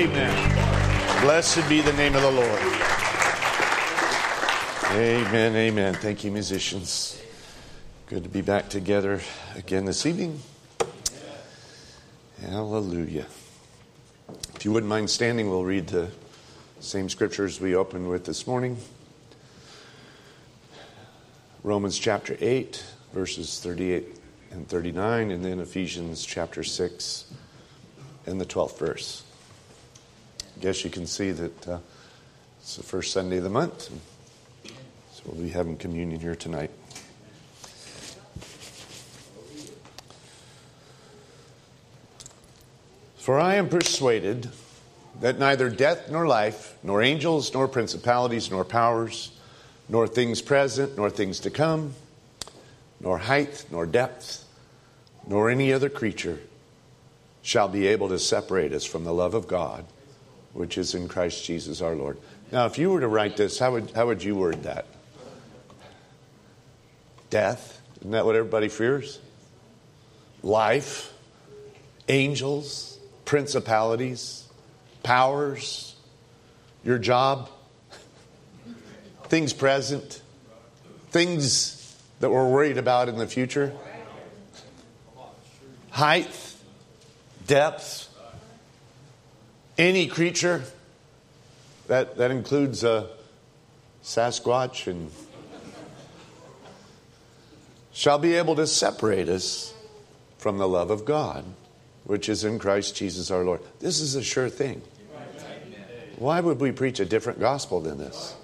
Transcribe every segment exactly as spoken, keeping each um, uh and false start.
Amen. Blessed be the name of the Lord. Amen, amen. Thank you, musicians. Good to be back together again this evening. Hallelujah. If you wouldn't mind standing, we'll read the same scriptures we opened with this morning. Romans chapter eight, verses thirty-eight and thirty-nine, and then Ephesians chapter six and the twelfth verse. I guess you can see that uh, it's the first Sunday of the month, so we'll be having communion here tonight. For I am persuaded that neither death nor life, nor angels, nor principalities, nor powers, nor things present, nor things to come, nor height, nor depth, nor any other creature shall be able to separate us from the love of God, which is in Christ Jesus our Lord. Now, if you were to write this, how would how would you word that? Death, isn't that what everybody fears? Life, angels, principalities, powers, your job, things present, things that we're worried about in the future, height, depth, any creature, that, that includes uh, Sasquatch, and shall be able to separate us from the love of God, which is in Christ Jesus our Lord. This is a sure thing. Why would we preach a different gospel than this?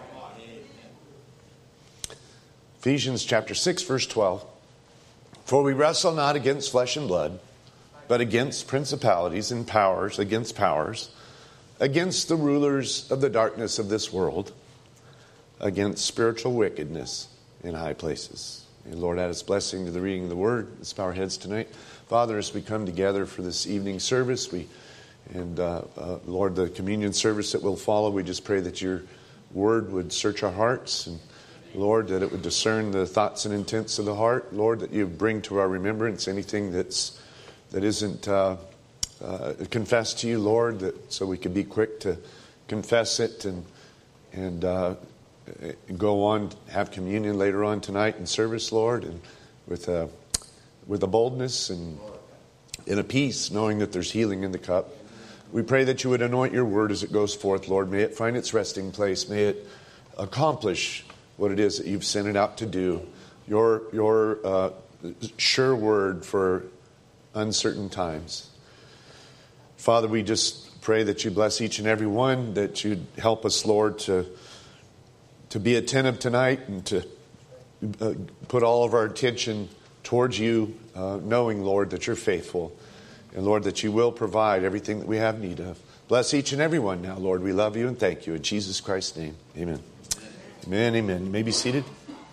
Ephesians chapter six, verse twelve. For we wrestle not against flesh and blood, but against principalities and powers, against powers, against the rulers of the darkness of this world, against spiritual wickedness in high places. May the Lord add his blessing to the reading of the word. Let's bow our heads tonight. Father, as we come together for this evening service, we and uh, uh, Lord, the communion service that will follow, we just pray that your word would search our hearts, and Lord, that it would discern the thoughts and intents of the heart. Lord, that you bring to our remembrance anything that's that isn't uh, uh, confessed to you, Lord, that so we can be quick to confess it and and uh, go on, have communion later on tonight in service, Lord, and with a with a boldness and in a peace, knowing that there's healing in the cup. We pray that you would anoint your word as it goes forth, Lord. May it find its resting place. May it accomplish what it is that you've sent it out to do. Your your uh, sure word for uncertain times. Father, we just pray that you bless each and every one, that you'd help us, Lord, to to be attentive tonight and to uh, put all of our attention towards you, uh, knowing, Lord, that you're faithful, and Lord, that you will provide everything that we have need of. Bless each and every one now, Lord. We love you and thank you. In Jesus Christ's name, amen. Amen, amen. You may be seated.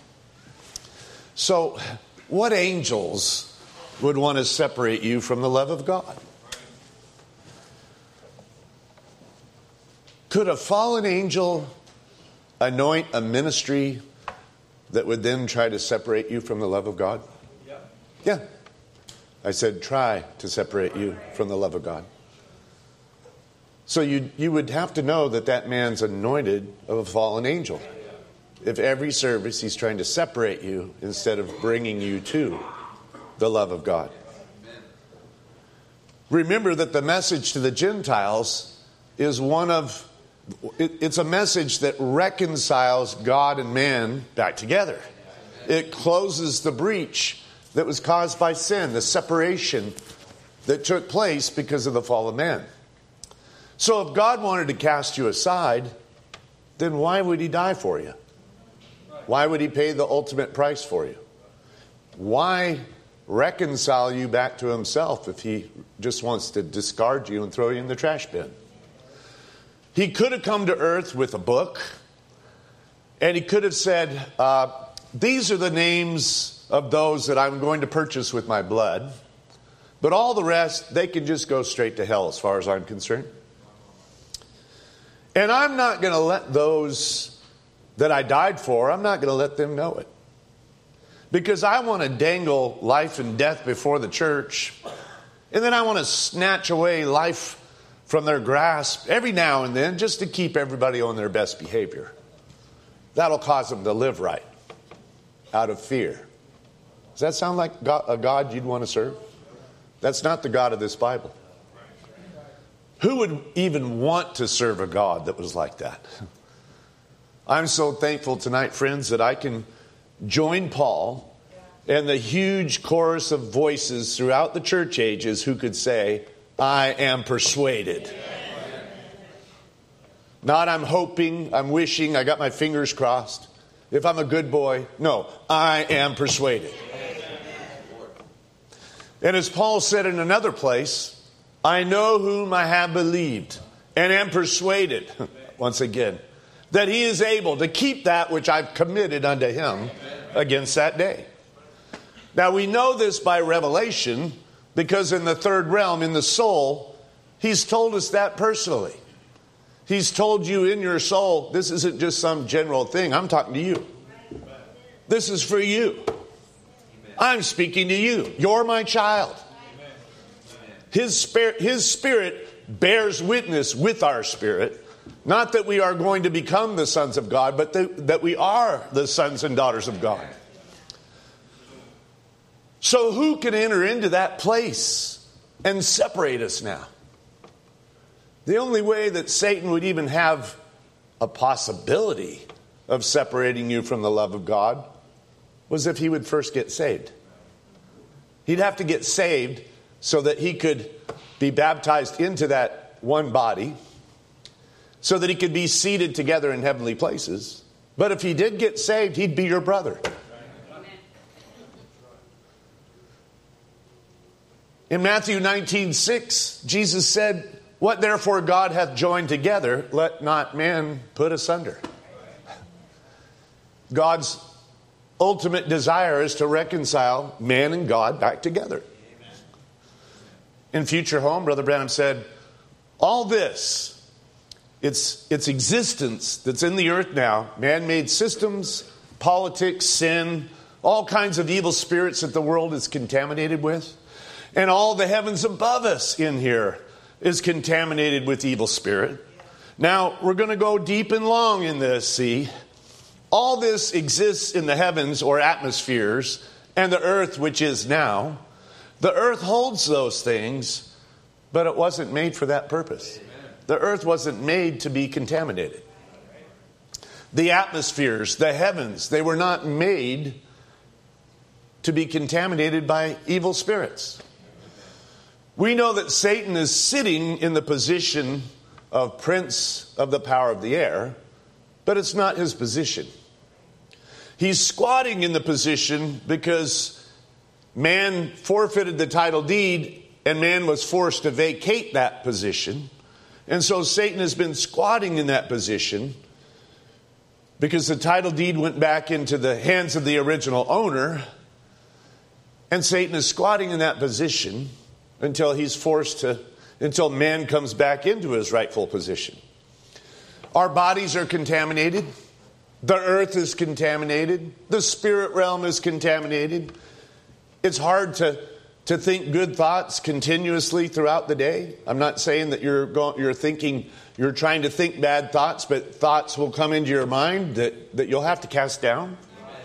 So, what angels would want to separate you from the love of God? Could a fallen angel anoint a ministry that would then try to separate you from the love of God? Yeah. I said try to separate you from the love of God. So you you would have to know that that man's anointed of a fallen angel. If every service he's trying to separate you instead of bringing you to the love of God. Remember that the message to the Gentiles is one of, it, it's a message that reconciles God and man back together. It closes the breach that was caused by sin, the separation that took place because of the fall of man. So if God wanted to cast you aside, then why would he die for you? Why would he pay the ultimate price for you? Why reconcile you back to himself if he just wants to discard you and throw you in the trash bin? He could have come to earth with a book, and he could have said, uh, these are the names of those that I'm going to purchase with my blood, but all the rest, they can just go straight to hell as far as I'm concerned. And I'm not going to let those that I died for, I'm not going to let them know it. Because I want to dangle life and death before the church, and then I want to snatch away life from their grasp every now and then just to keep everybody on their best behavior. That'll cause them to live right out of fear. Does that sound like God, a God you'd want to serve? That's not the God of this Bible. Who would even want to serve a God that was like that? I'm so thankful tonight, friends, that I can join Paul and the huge chorus of voices throughout the church ages who could say, I am persuaded. Not I'm hoping, I'm wishing, I got my fingers crossed. If I'm a good boy, no, I am persuaded. And as Paul said in another place, I know whom I have believed and am persuaded, once again, that he is able to keep that which I've committed unto him against that day. Now we know this by revelation because in the third realm, in the soul, he's told us that personally. He's told you in your soul, this isn't just some general thing. I'm talking to you. This is for you. I'm speaking to you. You're my child. His spirit, his spirit bears witness with our spirit. Not that we are going to become the sons of God, but that, that we are the sons and daughters of God. So who can enter into that place and separate us now? The only way that Satan would even have a possibility of separating you from the love of God was if he would first get saved. He'd have to get saved so that he could be baptized into that one body, so that he could be seated together in heavenly places. But if he did get saved, he'd be your brother. In Matthew nineteen six, Jesus said, what therefore God hath joined together, let not man put asunder. God's ultimate desire is to reconcile man and God back together. In Future Home, Brother Branham said, all this, its, its existence that's in the earth now, man-made systems, politics, sin, all kinds of evil spirits that the world is contaminated with, and all the heavens above us in here is contaminated with evil spirit. Now, we're going to go deep and long in this, see. All this exists in the heavens or atmospheres and the earth which is now. The earth holds those things, but it wasn't made for that purpose. The earth wasn't made to be contaminated. The atmospheres, the heavens, they were not made to be contaminated by evil spirits. We know that Satan is sitting in the position of prince of the power of the air, but it's not his position. He's squatting in the position because man forfeited the title deed and man was forced to vacate that position. And so Satan has been squatting in that position because the title deed went back into the hands of the original owner. And Satan is squatting in that position until he's forced to, until man comes back into his rightful position. Our bodies are contaminated. The earth is contaminated. The spirit realm is contaminated. It's hard to, to think good thoughts continuously throughout the day. I'm not saying that you're going, you're thinking, you're trying to think bad thoughts, but thoughts will come into your mind that, that you'll have to cast down.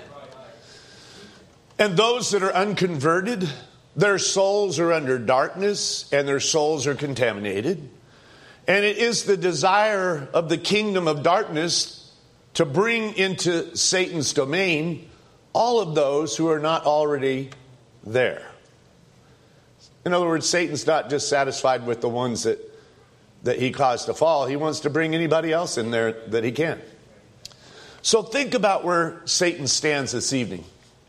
And those that are unconverted, their souls are under darkness and their souls are contaminated. And it is the desire of the kingdom of darkness to bring into Satan's domain all of those who are not already there. In other words, Satan's not just satisfied with the ones that, that he caused to fall. He wants to bring anybody else in there that he can. So think about where Satan stands this evening.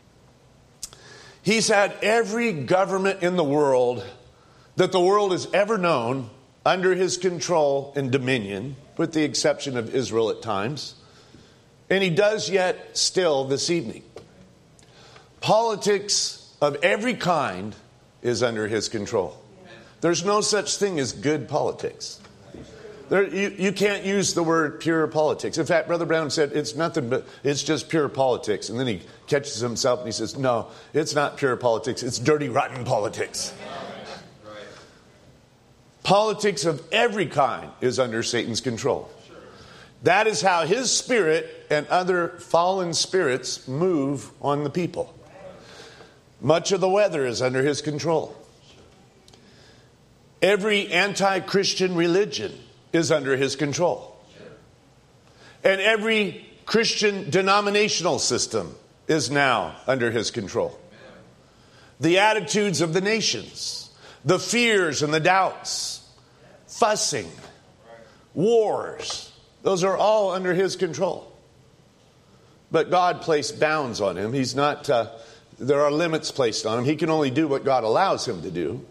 He's had every government in the world that the world has ever known under his control and dominion, with the exception of Israel at times. And he does yet still this evening. Politics of every kind is under his control. There's no such thing as good politics. There, you, you can't use the word pure politics. In fact, Brother Branham said it's nothing but, it's just pure politics. And then he catches himself and he says, no, it's not pure politics. It's dirty, rotten politics. Politics of every kind is under Satan's control. That is how his spirit and other fallen spirits move on the people. Much of the weather is under his control. Every anti-Christian religion is under his control. And every Christian denominational system is now under his control. The attitudes of the nations, the fears and the doubts, fussing, wars, those are all under his control. But God placed bounds on him. He's not, uh, there are limits placed on him. He can only do what God allows him to do.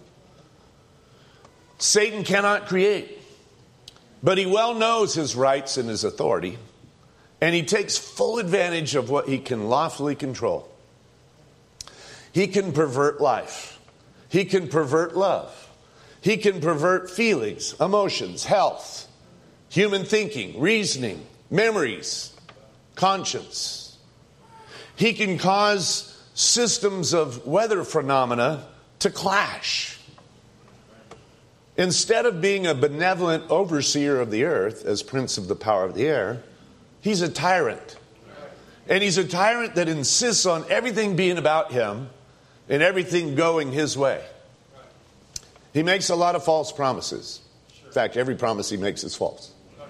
Satan cannot create, but he well knows his rights and his authority, and he takes full advantage of what he can lawfully control. He can pervert life. He can pervert love. He can pervert feelings, emotions, health, human thinking, reasoning, memories, conscience. He can cause systems of weather phenomena to clash. Instead of being a benevolent overseer of the earth as prince of the power of the air, he's a tyrant. And he's a tyrant that insists on everything being about him and everything going his way. He makes a lot of false promises. In fact, every promise he makes is false.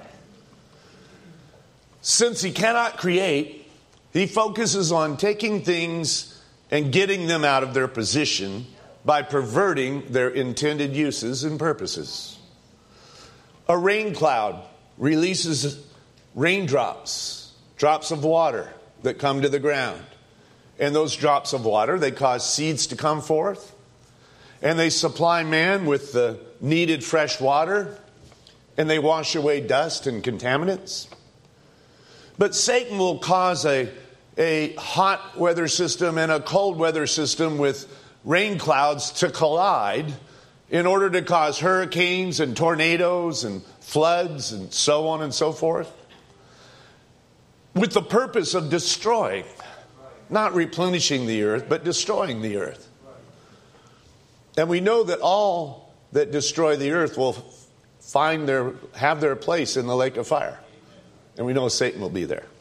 Since he cannot create, he focuses on taking things and getting them out of their position by perverting their intended uses and purposes. A rain cloud releases raindrops, drops of water that come to the ground. And those drops of water, they cause seeds to come forth. And they supply man with the needed fresh water. And they wash away dust and contaminants. But Satan will cause a, a hot weather system and a cold weather system with rain clouds to collide in order to cause hurricanes and tornadoes and floods and so on and so forth, with the purpose of destroying, not replenishing the earth, but destroying the earth. And we know that all that destroy the earth will find their, have their place in the lake of fire. And we know Satan will be there.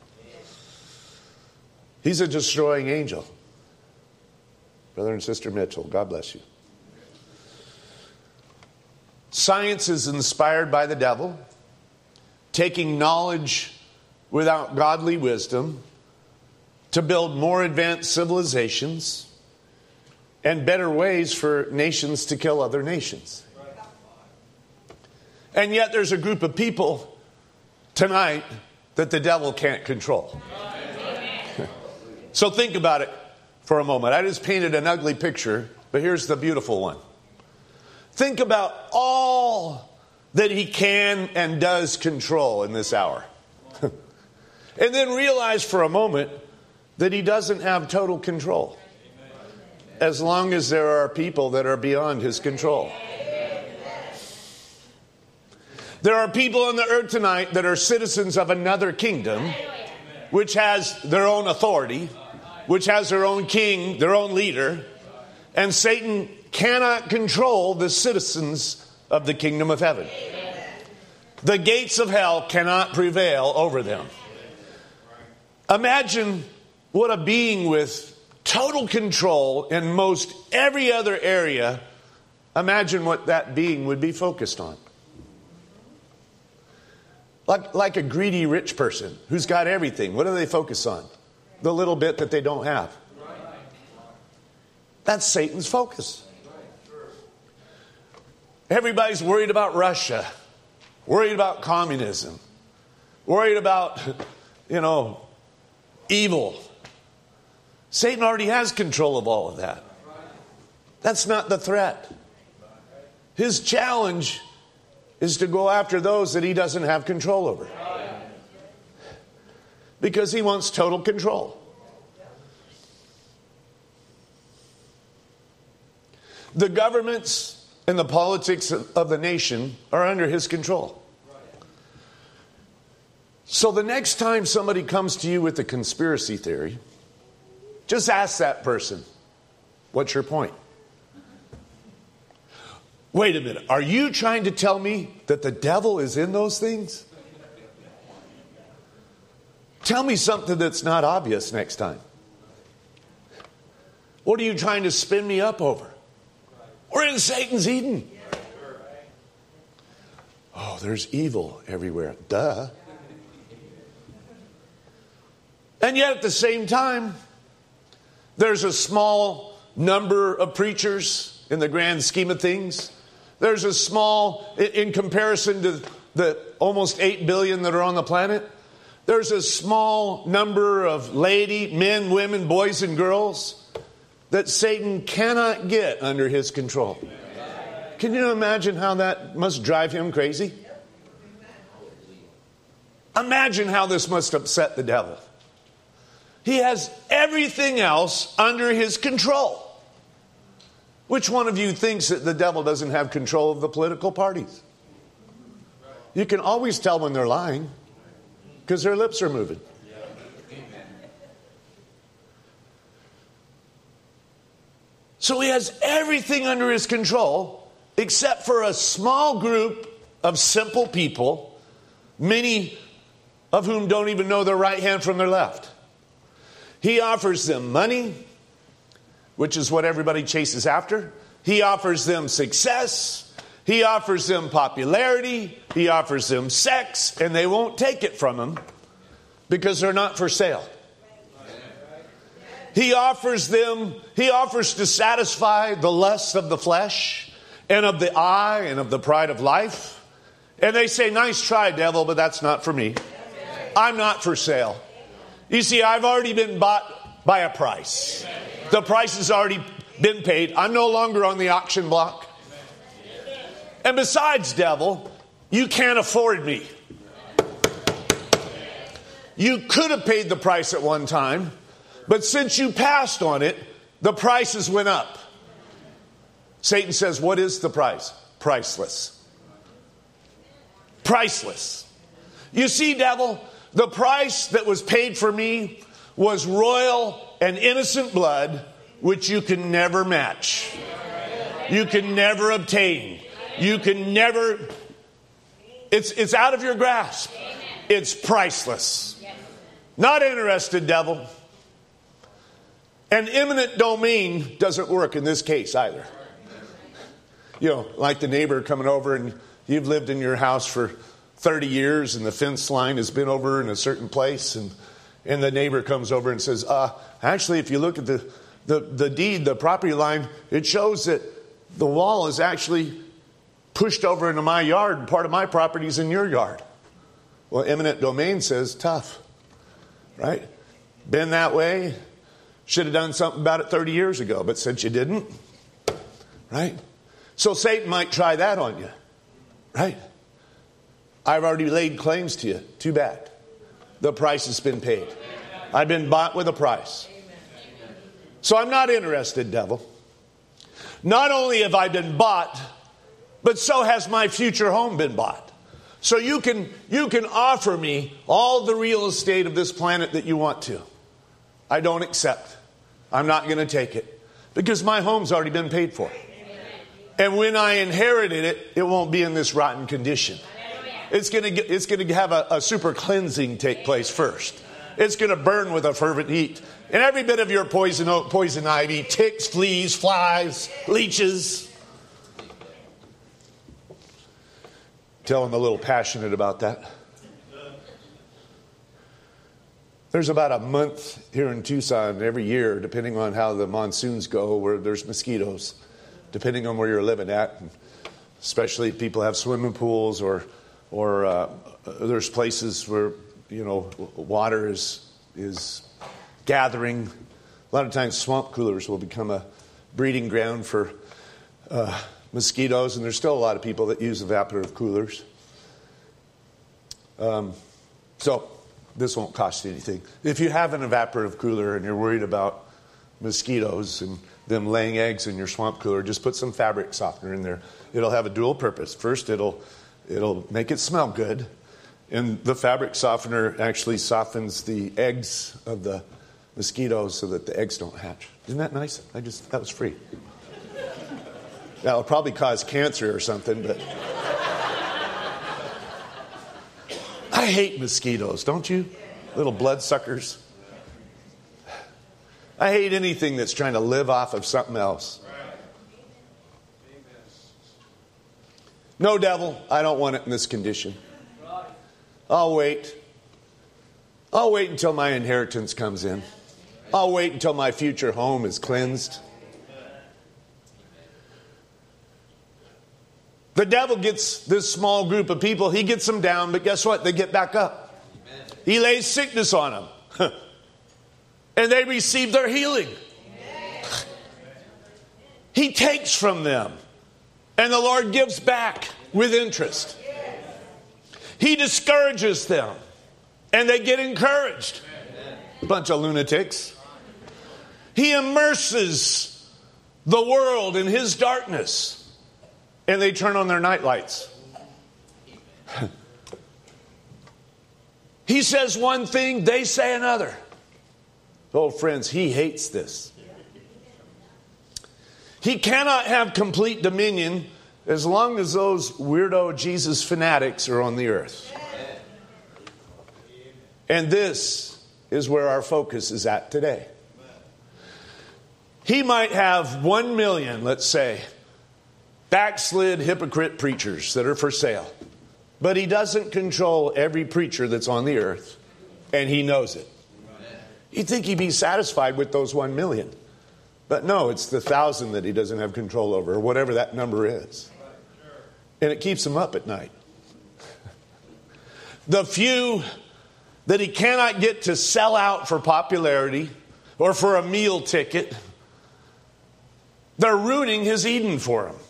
He's a destroying angel. Brother and Sister Mitchell, God bless you. Science is inspired by the devil, taking knowledge without godly wisdom to build more advanced civilizations and better ways for nations to kill other nations. And yet there's a group of people tonight that the devil can't control. So think about it for a moment. I just painted an ugly picture, but here's the beautiful one. Think about all that he can and does control in this hour. And then realize for a moment that he doesn't have total control, as long as there are people that are beyond his control. There are people on the earth tonight that are citizens of another kingdom, which has their own authority, which has their own king, their own leader, and Satan cannot control the citizens of the kingdom of heaven. The gates of hell cannot prevail over them. Imagine what a being with total control in most every other area, imagine what that being would be focused on. Like, like a greedy rich person who's got everything. What do they focus on? The little bit that they don't have. That's Satan's focus. Everybody's worried about Russia, worried about communism, worried about, you know, evil. Satan already has control of all of that. That's not the threat. His challenge is to go after those that he doesn't have control over. Because he wants total control. The governments and the politics of the nation are under his control. So the next time somebody comes to you with a conspiracy theory, just ask that person, what's your point? Wait a minute. Are you trying to tell me that the devil is in those things? Tell me something that's not obvious next time. What are you trying to spin me up over? We're in Satan's Eden. Oh, there's evil everywhere. Duh. And yet at the same time, there's a small number of preachers in the grand scheme of things. There's a small, in comparison to the almost eight billion that are on the planet, there's a small number of lady, men, women, boys, and girls that Satan cannot get under his control. Can you imagine how that must drive him crazy? Imagine how this must upset the devil. He has everything else under his control. Which one of you thinks that the devil doesn't have control of the political parties? You can always tell when they're lying because their lips are moving. So he has everything under his control except for a small group of simple people, many of whom don't even know their right hand from their left. He offers them money, which is what everybody chases after. He offers them success. He offers them popularity. He offers them sex, and they won't take it from him because they're not for sale. He offers them, he offers to satisfy the lust of the flesh and of the eye and of the pride of life. And they say, nice try, devil, but that's not for me. I'm not for sale. You see, I've already been bought by a price. The price has already been paid. I'm no longer on the auction block. And besides, devil, you can't afford me. You could have paid the price at one time, but since you passed on it, the prices went up. Satan says, what is the price? Priceless. Priceless. You see, devil, the price that was paid for me was royal and innocent blood, which you can never match. You can never obtain. You can never, it's, it's out of your grasp. It's priceless. Not interested, devil. And eminent domain doesn't work in this case either. You know, like the neighbor coming over and you've lived in your house for thirty years and the fence line has been over in a certain place, and and the neighbor comes over and says, uh, actually, if you look at the, the, the deed, the property line, it shows that the wall is actually pushed over into my yard and part of my property is in your yard. Well, eminent domain says, tough, right? Been that way. Should have done something about it thirty years ago, but since you didn't, right? So Satan might try that on you, right? I've already laid claims to you. Too bad. The price has been paid. I've been bought with a price. So I'm not interested, devil. Not only have I been bought, but so has my future home been bought. So you can, you can offer me all the real estate of this planet that you want to. I don't accept. I'm not going to take it because my home's already been paid for. And when I inherited it, it won't be in this rotten condition. It's going to get, it's going to have a, a super cleansing take place first. It's going to burn with a fervent heat. And every bit of your poison oak, poison ivy, ticks, fleas, flies, leeches. Tell I'm a little passionate about that. There's about a month here in Tucson every year, depending on how the monsoons go, where there's mosquitoes, depending on where you're living at. And especially if people have swimming pools or or uh, there's places where, you know, water is is gathering. A lot of times swamp coolers will become a breeding ground for uh, mosquitoes, and there's still a lot of people that use evaporative coolers. Um, so this won't cost you anything. If you have an evaporative cooler and you're worried about mosquitoes and them laying eggs in your swamp cooler, just put some fabric softener in there. It'll have a dual purpose. First, it'll it'll make it smell good, and the fabric softener actually softens the eggs of the mosquitoes so that the eggs don't hatch. Isn't that nice? I just that was free. That'll probably cause cancer or something, but I hate mosquitoes, don't you? Little bloodsuckers. I hate anything that's trying to live off of something else. No, devil, I don't want it in this condition. I'll wait. I'll wait until my inheritance comes in. I'll wait until my future home is cleansed. The devil gets this small group of people, he gets them down, but guess what? They get back up. He lays sickness on them. And they receive their healing. He takes from them. And the Lord gives back with interest. He discourages them. And they get encouraged. Bunch of lunatics. He immerses the world in his darkness. And they turn on their night lights. He says one thing, they say another. Oh, friends, he hates this. He cannot have complete dominion as long as those weirdo Jesus fanatics are on the earth. And this is where our focus is at today. He might have one million, let's say, backslid hypocrite preachers that are for sale. But he doesn't control every preacher that's on the earth. And he knows it. You'd think he'd be satisfied with those one million. But no, it's the thousand that he doesn't have control over, or whatever that number is. And it keeps him up at night. The few that he cannot get to sell out for popularity or for a meal ticket, they're ruining his Eden for him.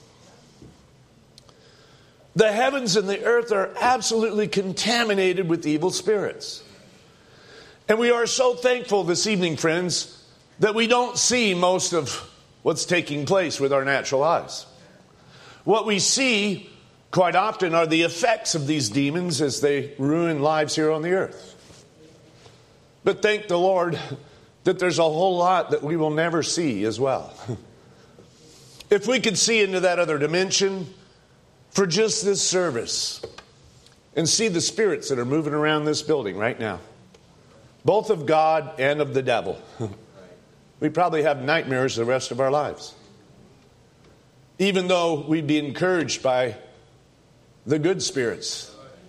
The heavens and the earth are absolutely contaminated with evil spirits. And we are so thankful this evening, friends, that we don't see most of what's taking place with our natural eyes. What we see quite often are the effects of these demons as they ruin lives here on the earth. But thank the Lord that there's a whole lot that we will never see as well. If we could see into that other dimension for just this service and see the spirits that are moving around this building right now, both of God and of the devil, we probably have nightmares the rest of our lives. Even though we'd be encouraged by the good spirits.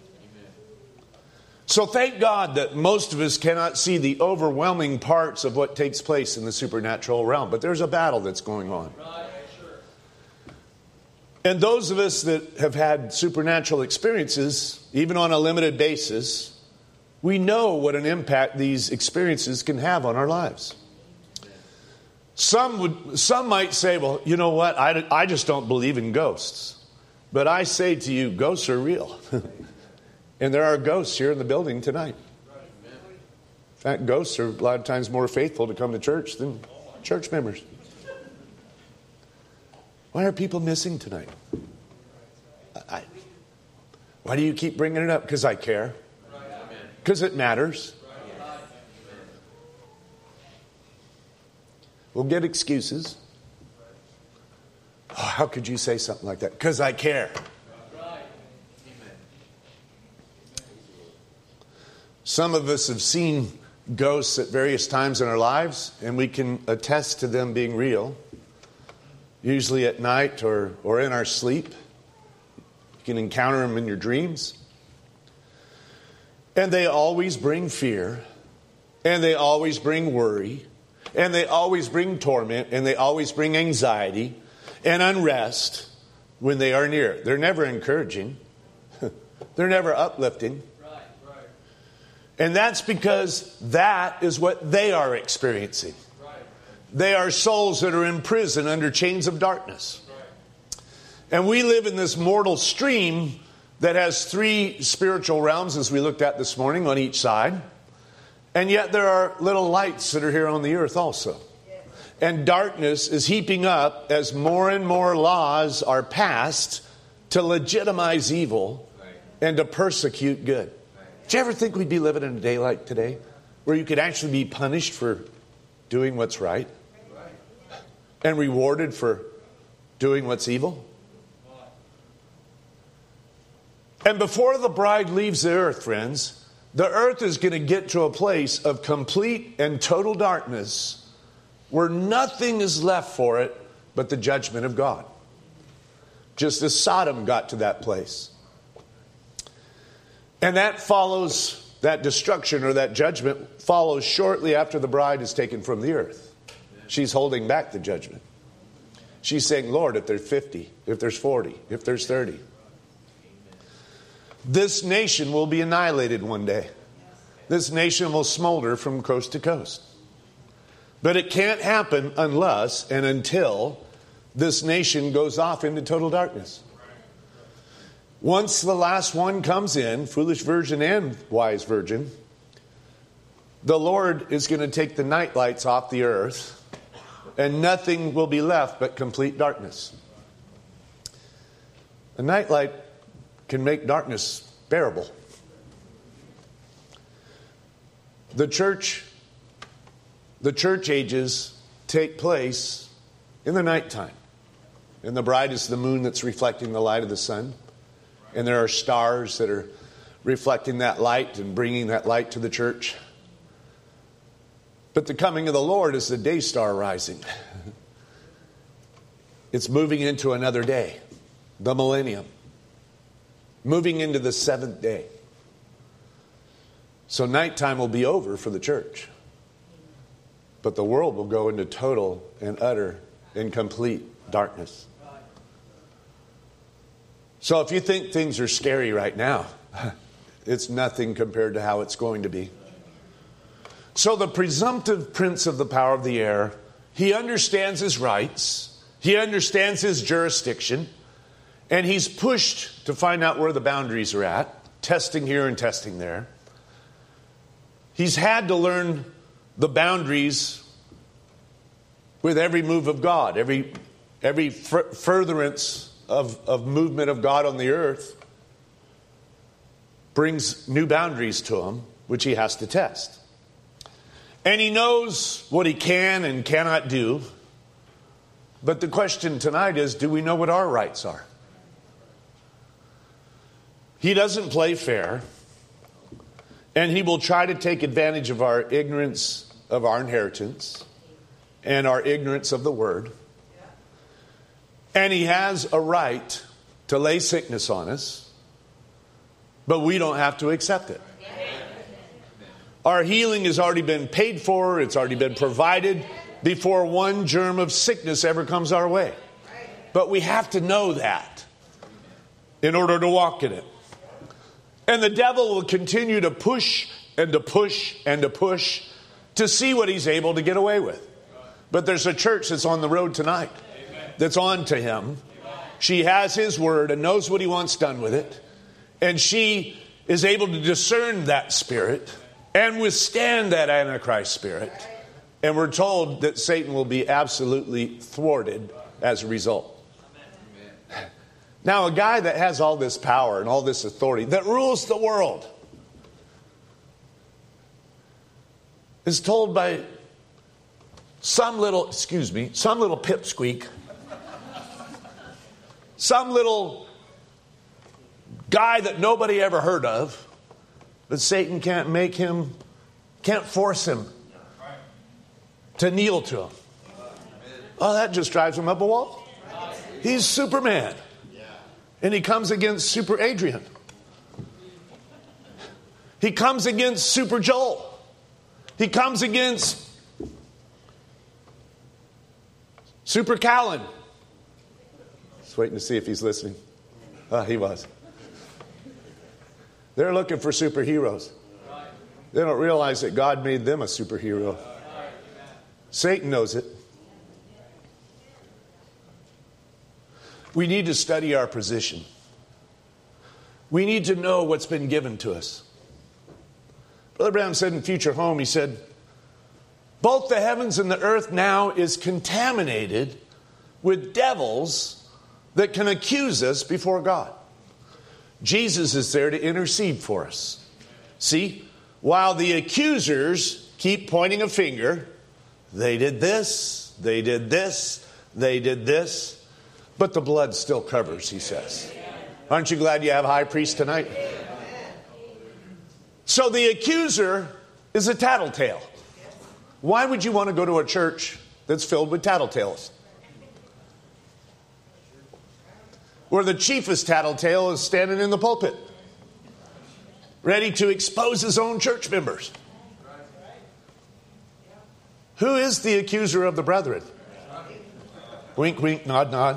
So thank God that most of us cannot see the overwhelming parts of what takes place in the supernatural realm. But there's a battle that's going on. And those of us that have had supernatural experiences, even on a limited basis, we know what an impact these experiences can have on our lives. Some would, some might say, well, you know what? I, I just don't believe in ghosts. But I say to you, ghosts are real. And there are ghosts here in the building tonight. In fact, ghosts are a lot of times more faithful to come to church than church members. Why are people missing tonight? I, why do you keep bringing it up? Because I care. Because it matters. We'll get excuses. Oh, how could you say something like that? Because I care. Some of us have seen ghosts at various times in our lives, and we can attest to them being real. Usually at night or, or in our sleep. You can encounter them in your dreams. And they always bring fear. And they always bring worry. And they always bring torment. And they always bring anxiety and unrest when they are near. They're never encouraging. They're never uplifting. And that's because that is what they are experiencing. They are souls that are in prison under chains of darkness. And we live in this mortal stream that has three spiritual realms, as we looked at this morning, on each side. And yet there are little lights that are here on the earth also. And darkness is heaping up as more and more laws are passed to legitimize evil and to persecute good. Do you ever think we'd be living in a day like today where you could actually be punished for doing what's right and rewarded for doing what's evil. And before the bride leaves the earth, friends, the earth is going to get to a place of complete and total darkness where nothing is left for it but the judgment of God. Just as Sodom got to that place. And that follows, that destruction or that judgment follows shortly after the bride is taken from the earth. She's holding back the judgment. She's saying, Lord, if there's fifty, if there's forty, if there's thirty. This nation will be annihilated one day. This nation will smolder from coast to coast. But it can't happen unless and until this nation goes off into total darkness. Once the last one comes in, foolish virgin and wise virgin, the Lord is going to take the night lights off the earth, and nothing will be left but complete darkness. A nightlight can make darkness bearable. The church, the church ages take place in the nighttime. And the bride is the moon that's reflecting the light of the sun. And there are stars that are reflecting that light and bringing that light to the church. But the coming of the Lord is the day star rising. It's moving into another day, the millennium. Moving into the seventh day. So nighttime will be over for the church. But the world will go into total and utter and complete darkness. So if you think things are scary right now, it's nothing compared to how it's going to be. So the presumptive prince of the power of the air, he understands his rights, he understands his jurisdiction, and he's pushed to find out where the boundaries are at, testing here and testing there. He's had to learn the boundaries with every move of God, every, every fur- furtherance of, of movement of God on the earth brings new boundaries to him, which he has to test. And he knows what he can and cannot do. But the question tonight is, do we know what our rights are? He doesn't play fair. And he will try to take advantage of our ignorance of our inheritance and our ignorance of the word. And he has a right to lay sickness on us, but we don't have to accept it. Our healing has already been paid for. It's already been provided before one germ of sickness ever comes our way. But we have to know that in order to walk in it. And the devil will continue to push and to push and to push to see what he's able to get away with. But there's a church that's on the road tonight that's on to him. She has his word and knows what he wants done with it. And she is able to discern that spirit and withstand that Antichrist spirit. And we're told that Satan will be absolutely thwarted as a result. Now, a guy that has all this power and all this authority, that rules the world, is told by some little, excuse me, some little pipsqueak, some little guy that nobody ever heard of, that Satan can't make him, can't force him to kneel to him. Oh, that just drives him up a wall. He's Superman. And he comes against Super Adrian. He comes against Super Joel. He comes against Super Callan. Just waiting to see if he's listening. Oh, he was. They're looking for superheroes. They don't realize that God made them a superhero. Satan knows it. We need to study our position. We need to know what's been given to us. Brother Branham said in Future Home, he said, both the heavens and the earth now is contaminated with devils that can accuse us before God. Jesus is there to intercede for us. See, while the accusers keep pointing a finger, they did this, they did this, they did this. But the blood still covers, he says. Aren't you glad you have a high priest tonight? So the accuser is a tattletale. Why would you want to go to a church that's filled with tattletales? Where the chiefest tattletale is standing in the pulpit, ready to expose his own church members. Who is the accuser of the brethren? Wink, wink, nod, nod.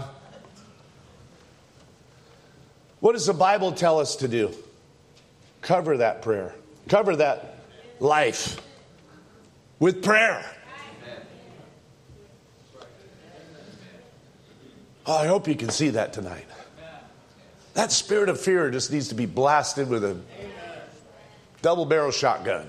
What does the Bible tell us to do? Cover that prayer. Cover that life with prayer. Oh, I hope you can see that tonight. That spirit of fear just needs to be blasted with a double-barrel shotgun.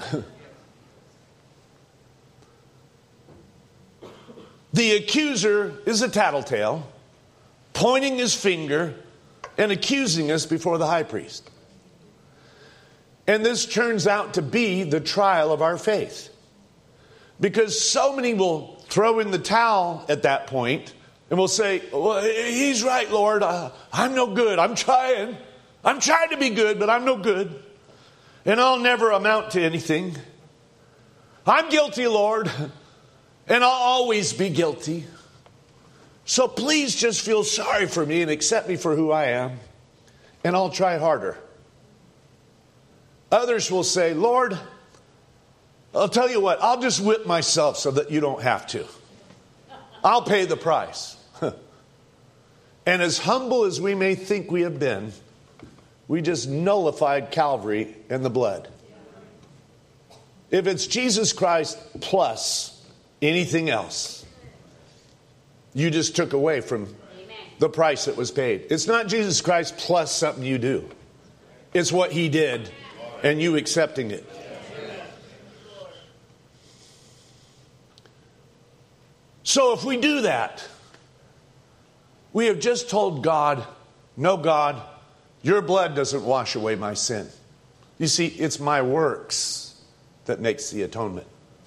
The accuser is a tattletale, pointing his finger and accusing us before the high priest. And this turns out to be the trial of our faith. Because so many will throw in the towel at that point and will say, well, he's right, Lord. Uh, I'm no good. I'm trying. I'm trying to be good, but I'm no good. And I'll never amount to anything. I'm guilty, Lord. And I'll always be guilty. So please just feel sorry for me and accept me for who I am. And I'll try harder. Others will say, Lord, I'll tell you what, I'll just whip myself so that you don't have to. I'll pay the price. And as humble as we may think we have been, we just nullified Calvary and the blood. If it's Jesus Christ plus anything else, you just took away from the price that was paid. It's not Jesus Christ plus something you do. It's what he did and you accepting it. So if we do that, we have just told God, no, God, your blood doesn't wash away my sin. You see, it's my works that makes the atonement.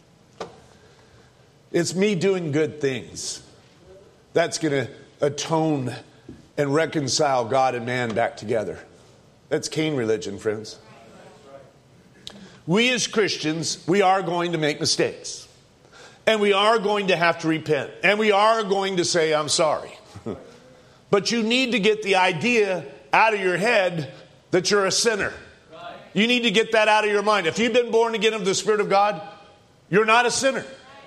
It's me doing good things that's going to atone and reconcile God and man back together. That's Cain religion, friends. We as Christians, we are going to make mistakes. And we are going to have to repent. And we are going to say, I'm sorry. But you need to get the idea out of your head that you're a sinner. You need to get that out of your mind. If you've been born again of the Spirit of God, you're not a sinner.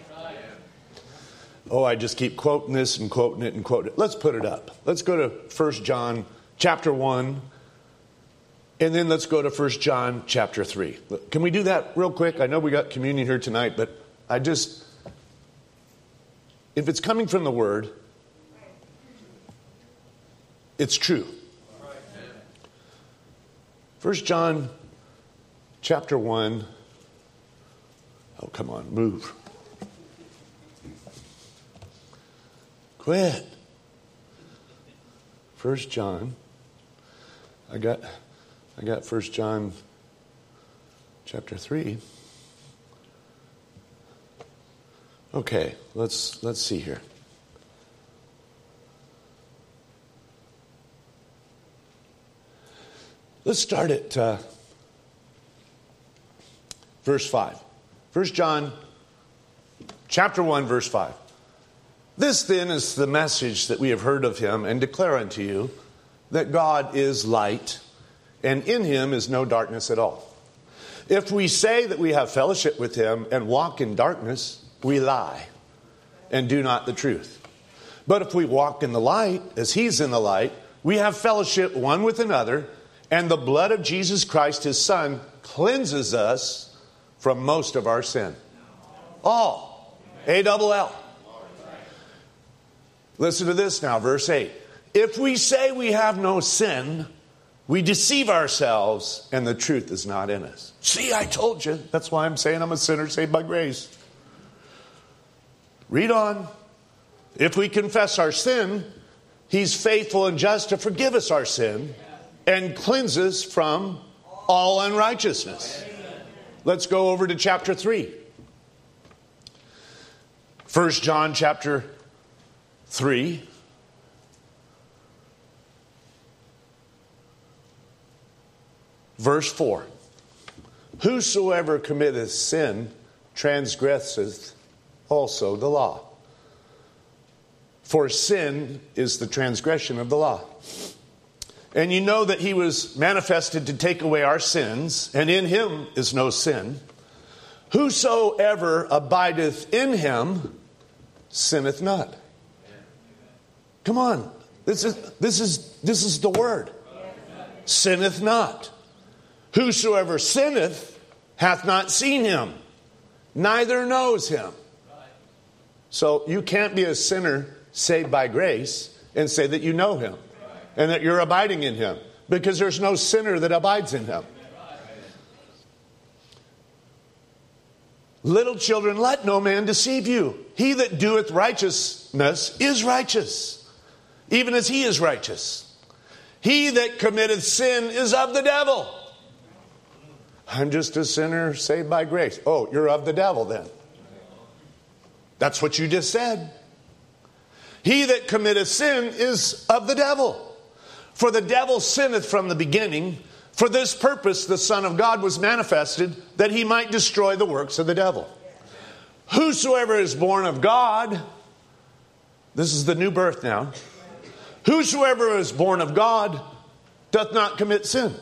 Oh, I just keep quoting this and quoting it and quoting it. Let's put it up. Let's go to First John chapter one. And then let's go to First John chapter three. Can we do that real quick? I know we got communion here tonight, but I just, if it's coming from the Word, it's true. First John chapter one. Oh, come on, move. Quit. First John. I got I got First John chapter three. Okay, let's let's see here. Let's start at uh, verse five. First John chapter one, verse five. This then is the message that we have heard of him and declare unto you, that God is light, and in him is no darkness at all. If we say that we have fellowship with him and walk in darkness, we lie and do not the truth. But if we walk in the light, as he's in the light, we have fellowship one with another, and the blood of Jesus Christ, his Son, cleanses us from most of our sin. All. A double L. Listen to this now, verse eight. If we say we have no sin, we deceive ourselves, and the truth is not in us. See, I told you. That's why I'm saying I'm a sinner saved by grace. Read on. If we confess our sin, he's faithful and just to forgive us our sin and cleanse us from all unrighteousness. Let's go over to chapter three. First John chapter three. Verse four. Whosoever committeth sin transgresseth also the law. For sin is the transgression of the law. And you know that he was manifested to take away our sins, and in him is no sin. Whosoever abideth in him sinneth not. Come on. This is this is this is the word. Sinneth not. Whosoever sinneth hath not seen him, neither knows him. So you can't be a sinner saved by grace and say that you know him and that you're abiding in him, because there's no sinner that abides in him. Little children, let no man deceive you. He that doeth righteousness is righteous, even as he is righteous. He that committeth sin is of the devil. I'm just a sinner saved by grace. Oh, you're of the devil then. That's what you just said. He that committeth sin is of the devil. For the devil sinneth from the beginning. For this purpose the Son of God was manifested, that he might destroy the works of the devil. Whosoever is born of God, this is the new birth now. Whosoever is born of God doth not commit sin.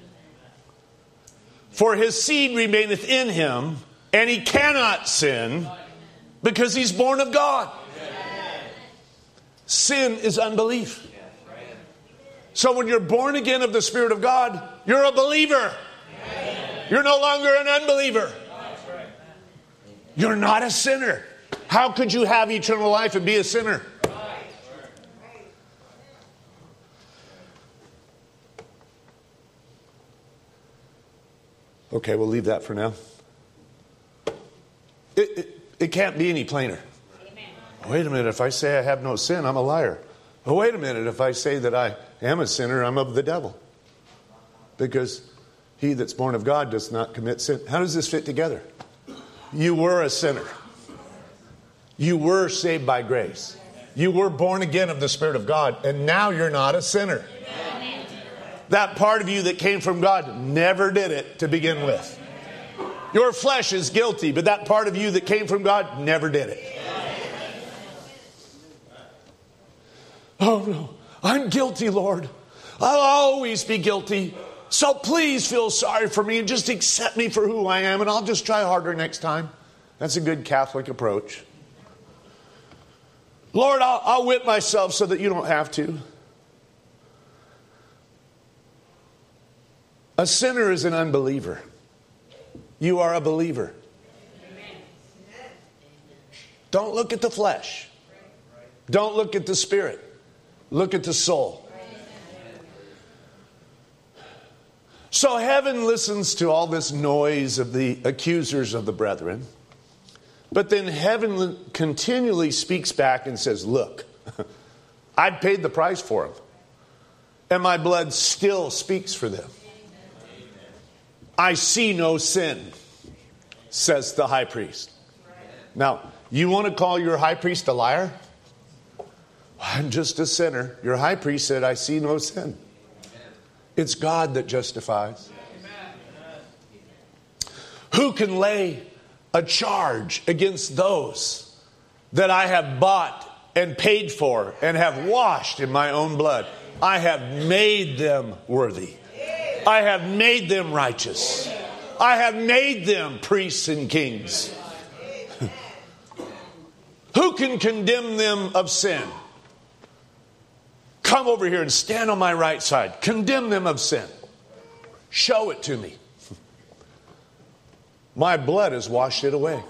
For his seed remaineth in him, and he cannot sin because he's born of God. Sin is unbelief. So when you're born again of the Spirit of God, you're a believer. You're no longer an unbeliever. You're not a sinner. How could you have eternal life and be a sinner? Okay, we'll leave that for now. It, it, it can't be any plainer. Wait a minute, if I say I have no sin, I'm a liar. Oh, wait a minute, if I say that I am a sinner, I'm of the devil. Because he that's born of God does not commit sin. How does this fit together? You were a sinner. You were saved by grace. You were born again of the Spirit of God, and now you're not a sinner. That part of you that came from God never did it to begin with. Your flesh is guilty, but that part of you that came from God never did it. Oh no, I'm guilty, Lord. I'll always be guilty. So please feel sorry for me and just accept me for who I am, and I'll just try harder next time. That's a good Catholic approach. Lord, I'll, I'll whip myself so that you don't have to. A sinner is an unbeliever. You are a believer. Don't look at the flesh. Don't look at the spirit. Look at the soul. So heaven listens to all this noise of the accusers of the brethren. But then heaven continually speaks back and says, look, I paid the price for them. And my blood still speaks for them. I see no sin, says the high priest. Now, you want to call your high priest a liar? I'm just a sinner. Your high priest said, I see no sin. It's God that justifies. Who can lay a charge against those that I have bought and paid for and have washed in my own blood? I have made them worthy. I have made them righteous. I have made them priests and kings. Who can condemn them of sin? Come over here and stand on my right side. Condemn them of sin. Show it to me. My blood has washed it away.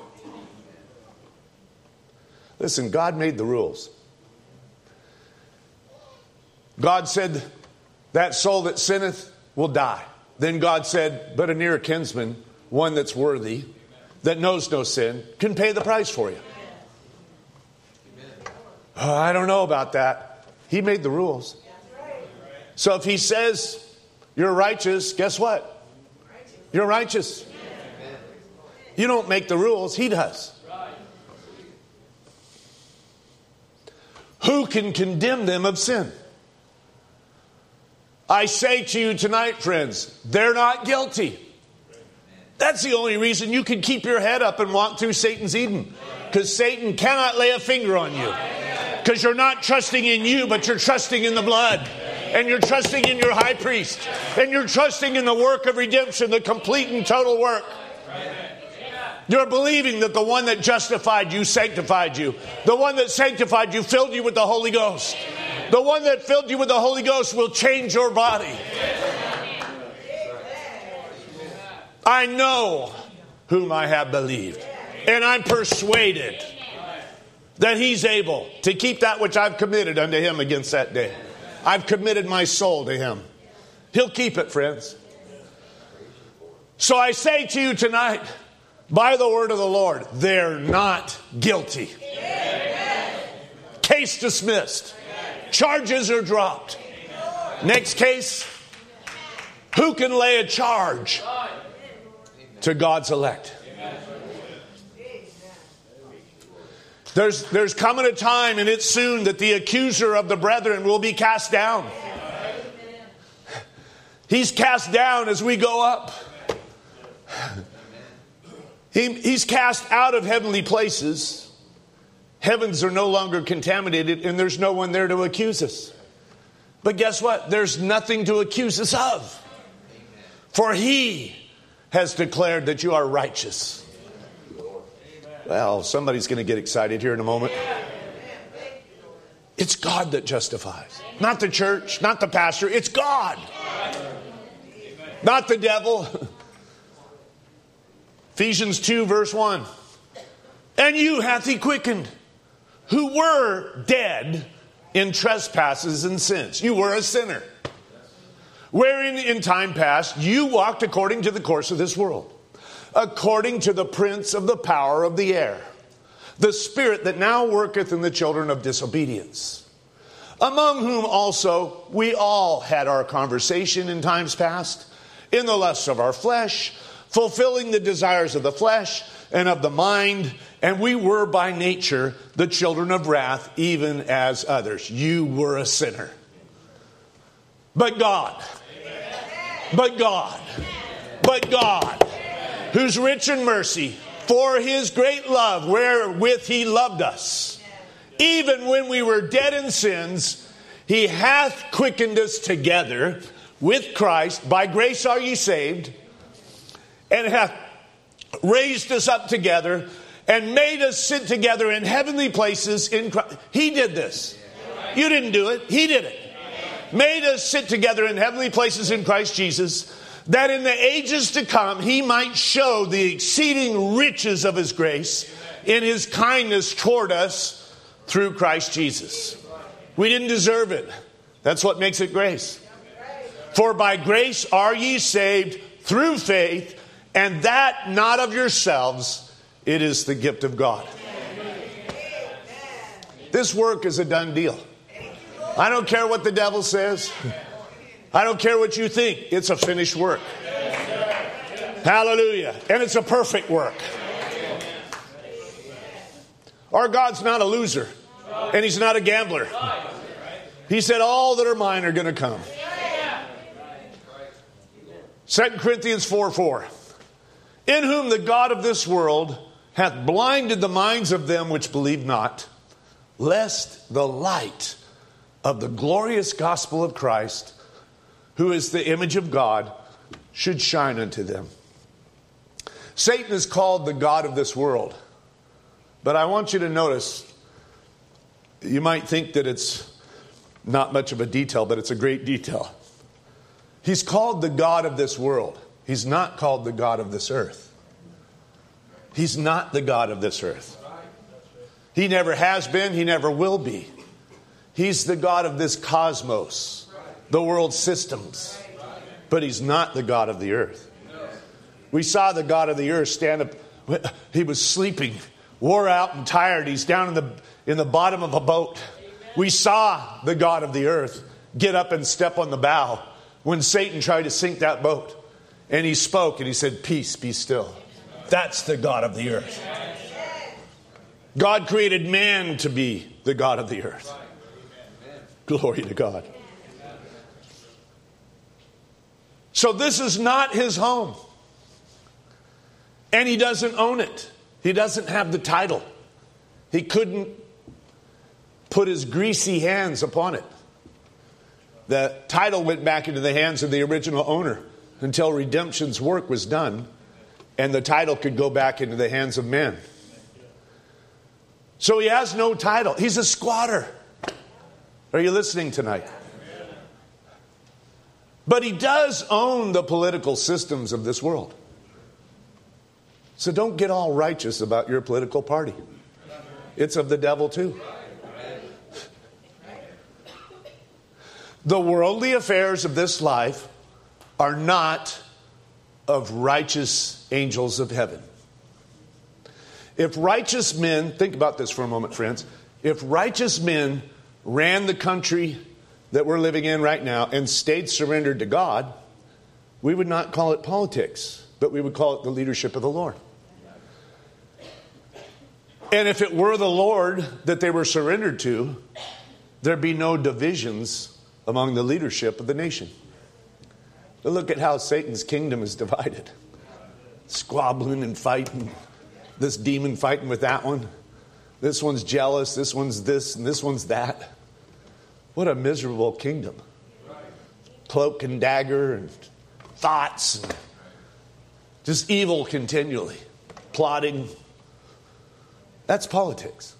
Listen, God made the rules. God said, that soul that sinneth will die. Then God said, but a near kinsman, one that's worthy, that knows no sin, can pay the price for you. Oh, I don't know about that. He made the rules. So if he says you're righteous, guess what? You're righteous. You don't make the rules, he does. Who can condemn them of sin? I say to you tonight, friends, they're not guilty. That's the only reason you can keep your head up and walk through Satan's Eden. Because Satan cannot lay a finger on you. Because you're not trusting in you, but you're trusting in the blood. And you're trusting in your high priest. And you're trusting in the work of redemption, the complete and total work. You're believing that the one that justified you sanctified you. The one that sanctified you filled you with the Holy Ghost. The one that filled you with the Holy Ghost will change your body. I know whom I have believed. And I'm persuaded that he's able to keep that which I've committed unto him against that day. I've committed my soul to him. He'll keep it, friends. So I say to you tonight, by the word of the Lord, they're not guilty. Case dismissed. Charges are dropped. Next case, who can lay a charge to God's elect? There's, there's coming a time, and it's soon, that the accuser of the brethren will be cast down. He's cast down as we go up. He, he's cast out of heavenly places. Heavens are no longer contaminated, and there's no one there to accuse us. But guess what? There's nothing to accuse us of. For he has declared that you are righteous. Well, somebody's going to get excited here in a moment. It's God that justifies. Not the church, not the pastor. It's God. Not the devil. Ephesians two verse one. And you hath he quickened, who were dead in trespasses and sins. You were a sinner. Wherein in time past you walked according to the course of this world. According to the prince of the power of the air, the spirit that now worketh in the children of disobedience, among whom also we all had our conversation in times past, in the lusts of our flesh, fulfilling the desires of the flesh and of the mind, and we were by nature the children of wrath, even as others. You were a sinner. But God, but God, but God, who's rich in mercy, for his great love wherewith he loved us, even when we were dead in sins, he hath quickened us together with Christ. By grace are ye saved, and hath raised us up together and made us sit together in heavenly places in Christ. He did this. You didn't do it. He did it. Made us sit together in heavenly places in Christ Jesus, that in the ages to come he might show the exceeding riches of his grace in his kindness toward us through Christ Jesus. We didn't deserve it. That's what makes it grace. For by grace are ye saved through faith, and that not of yourselves, it is the gift of God. This work is a done deal. I don't care what the devil says. I don't care what you think. It's a finished work. Hallelujah. And it's a perfect work. Our God's not a loser. And he's not a gambler. He said all that are mine are going to come. Second Corinthians four four. In whom the God of this world hath blinded the minds of them which believe not, lest the light of the glorious gospel of Christ, who is the image of God, should shine unto them. Satan is called the god of this world. But I want you to notice, you might think that it's not much of a detail, but it's a great detail. He's called the god of this world. He's not called the god of this earth. He's not the god of this earth. He never has been. He never will be. He's the God of this cosmos, the world systems. But he's not the God of the earth. We saw the God of the earth stand up. He was sleeping, wore out and tired. He's down in the, in the bottom of a boat. We saw the God of the earth get up and step on the bow when Satan tried to sink that boat. And he spoke and he said, "Peace, be still." That's the God of the earth. God created man to be the God of the earth. Glory to God. So this is not his home. And he doesn't own it. He doesn't have the title. He couldn't put his greasy hands upon it. The title went back into the hands of the original owner until redemption's work was done, and the title could go back into the hands of men. So he has no title. He's a squatter. Are you listening tonight? But he does own the political systems of this world. So don't get all righteous about your political party. It's of the devil too. The worldly affairs of this life are not of righteous angels of heaven. If righteous men, think about this for a moment, friends. If righteous men ran the country that we're living in right now and stayed surrendered to God, we would not call it politics, but we would call it the leadership of the Lord. And if it were the Lord that they were surrendered to, there'd be no divisions among the leadership of the nation. But look at how Satan's kingdom is divided. Squabbling and fighting. This demon fighting with that one. This one's jealous. This one's this and this one's that. What a miserable kingdom. Cloak and dagger and thoughts. And just evil continually. Plotting. That's politics.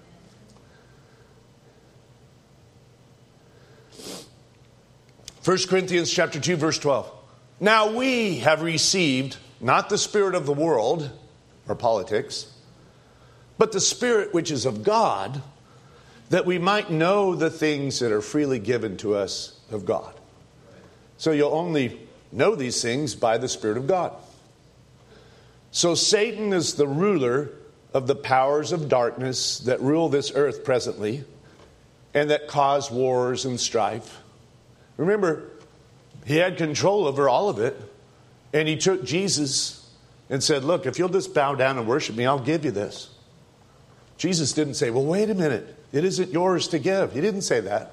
First Corinthians chapter two, verse twelve. Now we have received not the spirit of the world, or politics, but the Spirit which is of God, that we might know the things that are freely given to us of God. So you'll only know these things by the Spirit of God. So Satan is the ruler of the powers of darkness that rule this earth presently and that cause wars and strife. Remember, he had control over all of it, and he took Jesus and said, look, if you'll just bow down and worship me, I'll give you this. Jesus didn't say, well, wait a minute. It isn't yours to give. He didn't say that.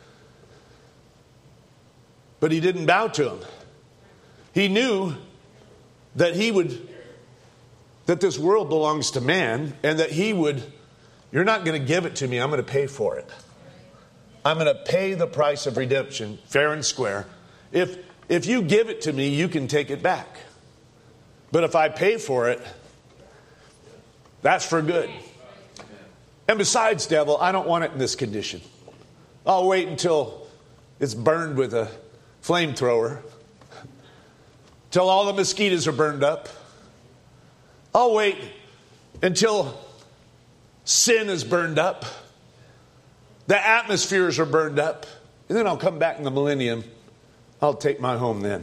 But he didn't bow to him. He knew that he would, that this world belongs to man, and that he would, you're not going to give it to me, I'm going to pay for it. I'm going to pay the price of redemption, fair and square. If, if you give it to me, you can take it back. But if I pay for it, that's for good. And besides, devil, I don't want it in this condition. I'll wait until it's burned with a flamethrower. Till all the mosquitoes are burned up. I'll wait until sin is burned up. The atmospheres are burned up. And then I'll come back in the millennium. I'll take my home then.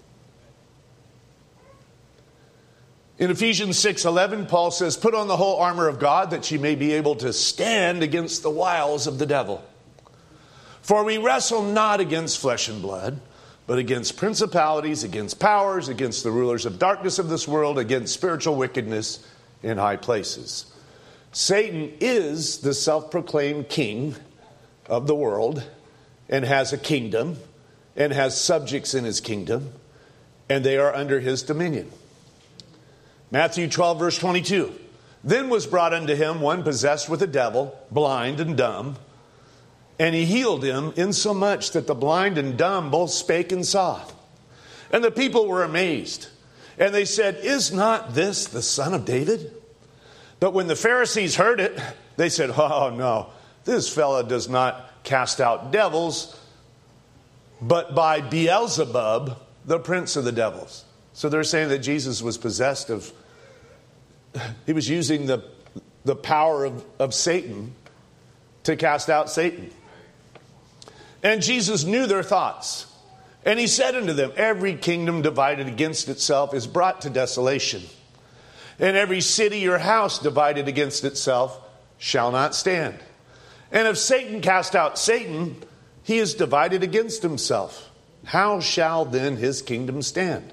In Ephesians six eleven, Paul says, put on the whole armor of God that ye may be able to stand against the wiles of the devil. For we wrestle not against flesh and blood, but against principalities, against powers, against the rulers of darkness of this world, against spiritual wickedness in high places. Satan is the self-proclaimed king of the world and has a kingdom and has subjects in his kingdom, and they are under his dominion. Matthew twelve, verse twenty-two. Then was brought unto him one possessed with a devil, blind and dumb, and he healed him insomuch that the blind and dumb both spake and saw. And the people were amazed. And they said, is not this the son of David? But when the Pharisees heard it, they said, oh no, this fellow does not cast out devils, but by Beelzebub, the prince of the devils. So they're saying that Jesus was possessed of, he was using the, the power of, of Satan to cast out Satan. And Jesus knew their thoughts. And he said unto them, every kingdom divided against itself is brought to desolation. And every city or house divided against itself shall not stand. And if Satan cast out Satan, he is divided against himself. How shall then his kingdom stand?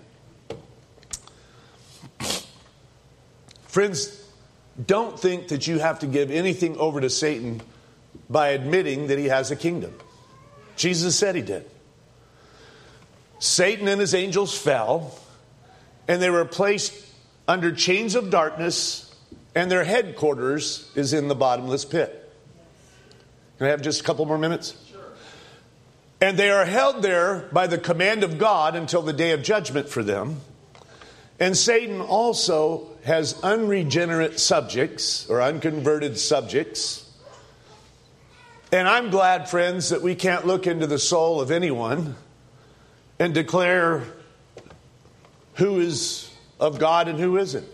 Friends, don't think that you have to give anything over to Satan by admitting that he has a kingdom. Jesus said he did. Satan and his angels fell, and they were placed under chains of darkness, and their headquarters is in the bottomless pit. Can I have just a couple more minutes? Sure. And they are held there by the command of God until the day of judgment for them. And Satan also has unregenerate subjects or unconverted subjects. And I'm glad, friends, that we can't look into the soul of anyone and declare who is of God and who isn't.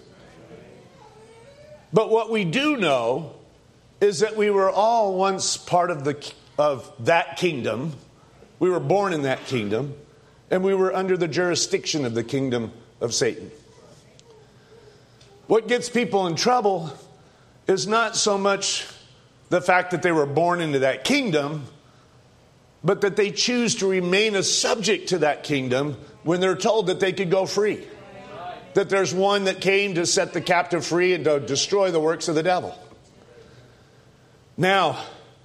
But what we do know is that we were all once part of the of that kingdom. We were born in that kingdom, and we were under the jurisdiction of the kingdom of Satan. What gets people in trouble is not so much the fact that they were born into that kingdom, but that they choose to remain a subject to that kingdom when they're told that they could go free. That there's one that came to set the captive free and to destroy the works of the devil. Now,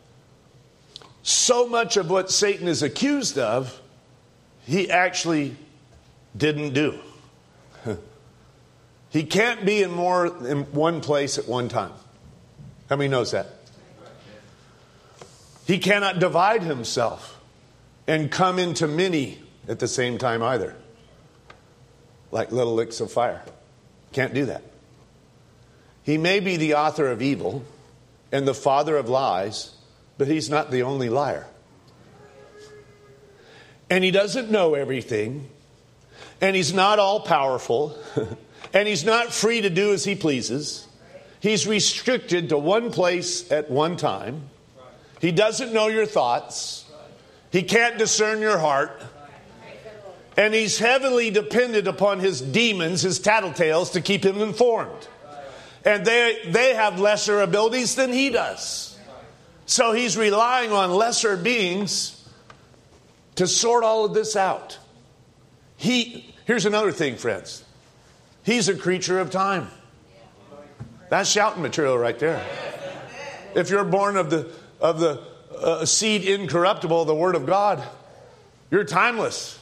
so much of what Satan is accused of, he actually didn't do. He can't be in more than one place at one time. How many knows that? He cannot divide himself and come into many at the same time either. Like little licks of fire. Can't do that. He may be the author of evil and the father of lies, but he's not the only liar. And he doesn't know everything. And he's not all powerful. And he's not free to do as he pleases. He's restricted to one place at one time. He doesn't know your thoughts. He can't discern your heart. And he's heavily dependent upon his demons, his tattletales, to keep him informed. And they, they have lesser abilities than he does. So he's relying on lesser beings to sort all of this out. He, here's another thing, friends. He's a creature of time. That's shouting material right there. If you're born of the of the uh, seed incorruptible, the Word of God, you're timeless.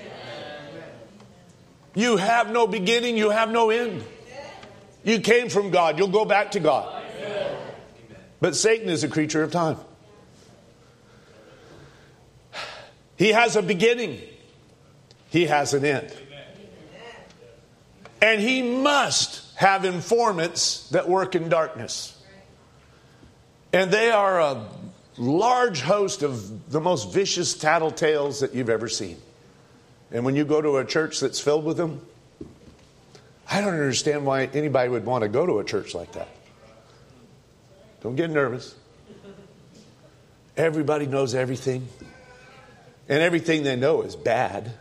You have no beginning, you have no end. You came from God, you'll go back to God. But Satan is a creature of time. He has a beginning. He has an end. And he must have informants that work in darkness. And they are a large host of the most vicious tattletales that you've ever seen. And when you go to a church that's filled with them, I don't understand why anybody would want to go to a church like that. Don't get nervous. Everybody knows everything. And everything they know is bad.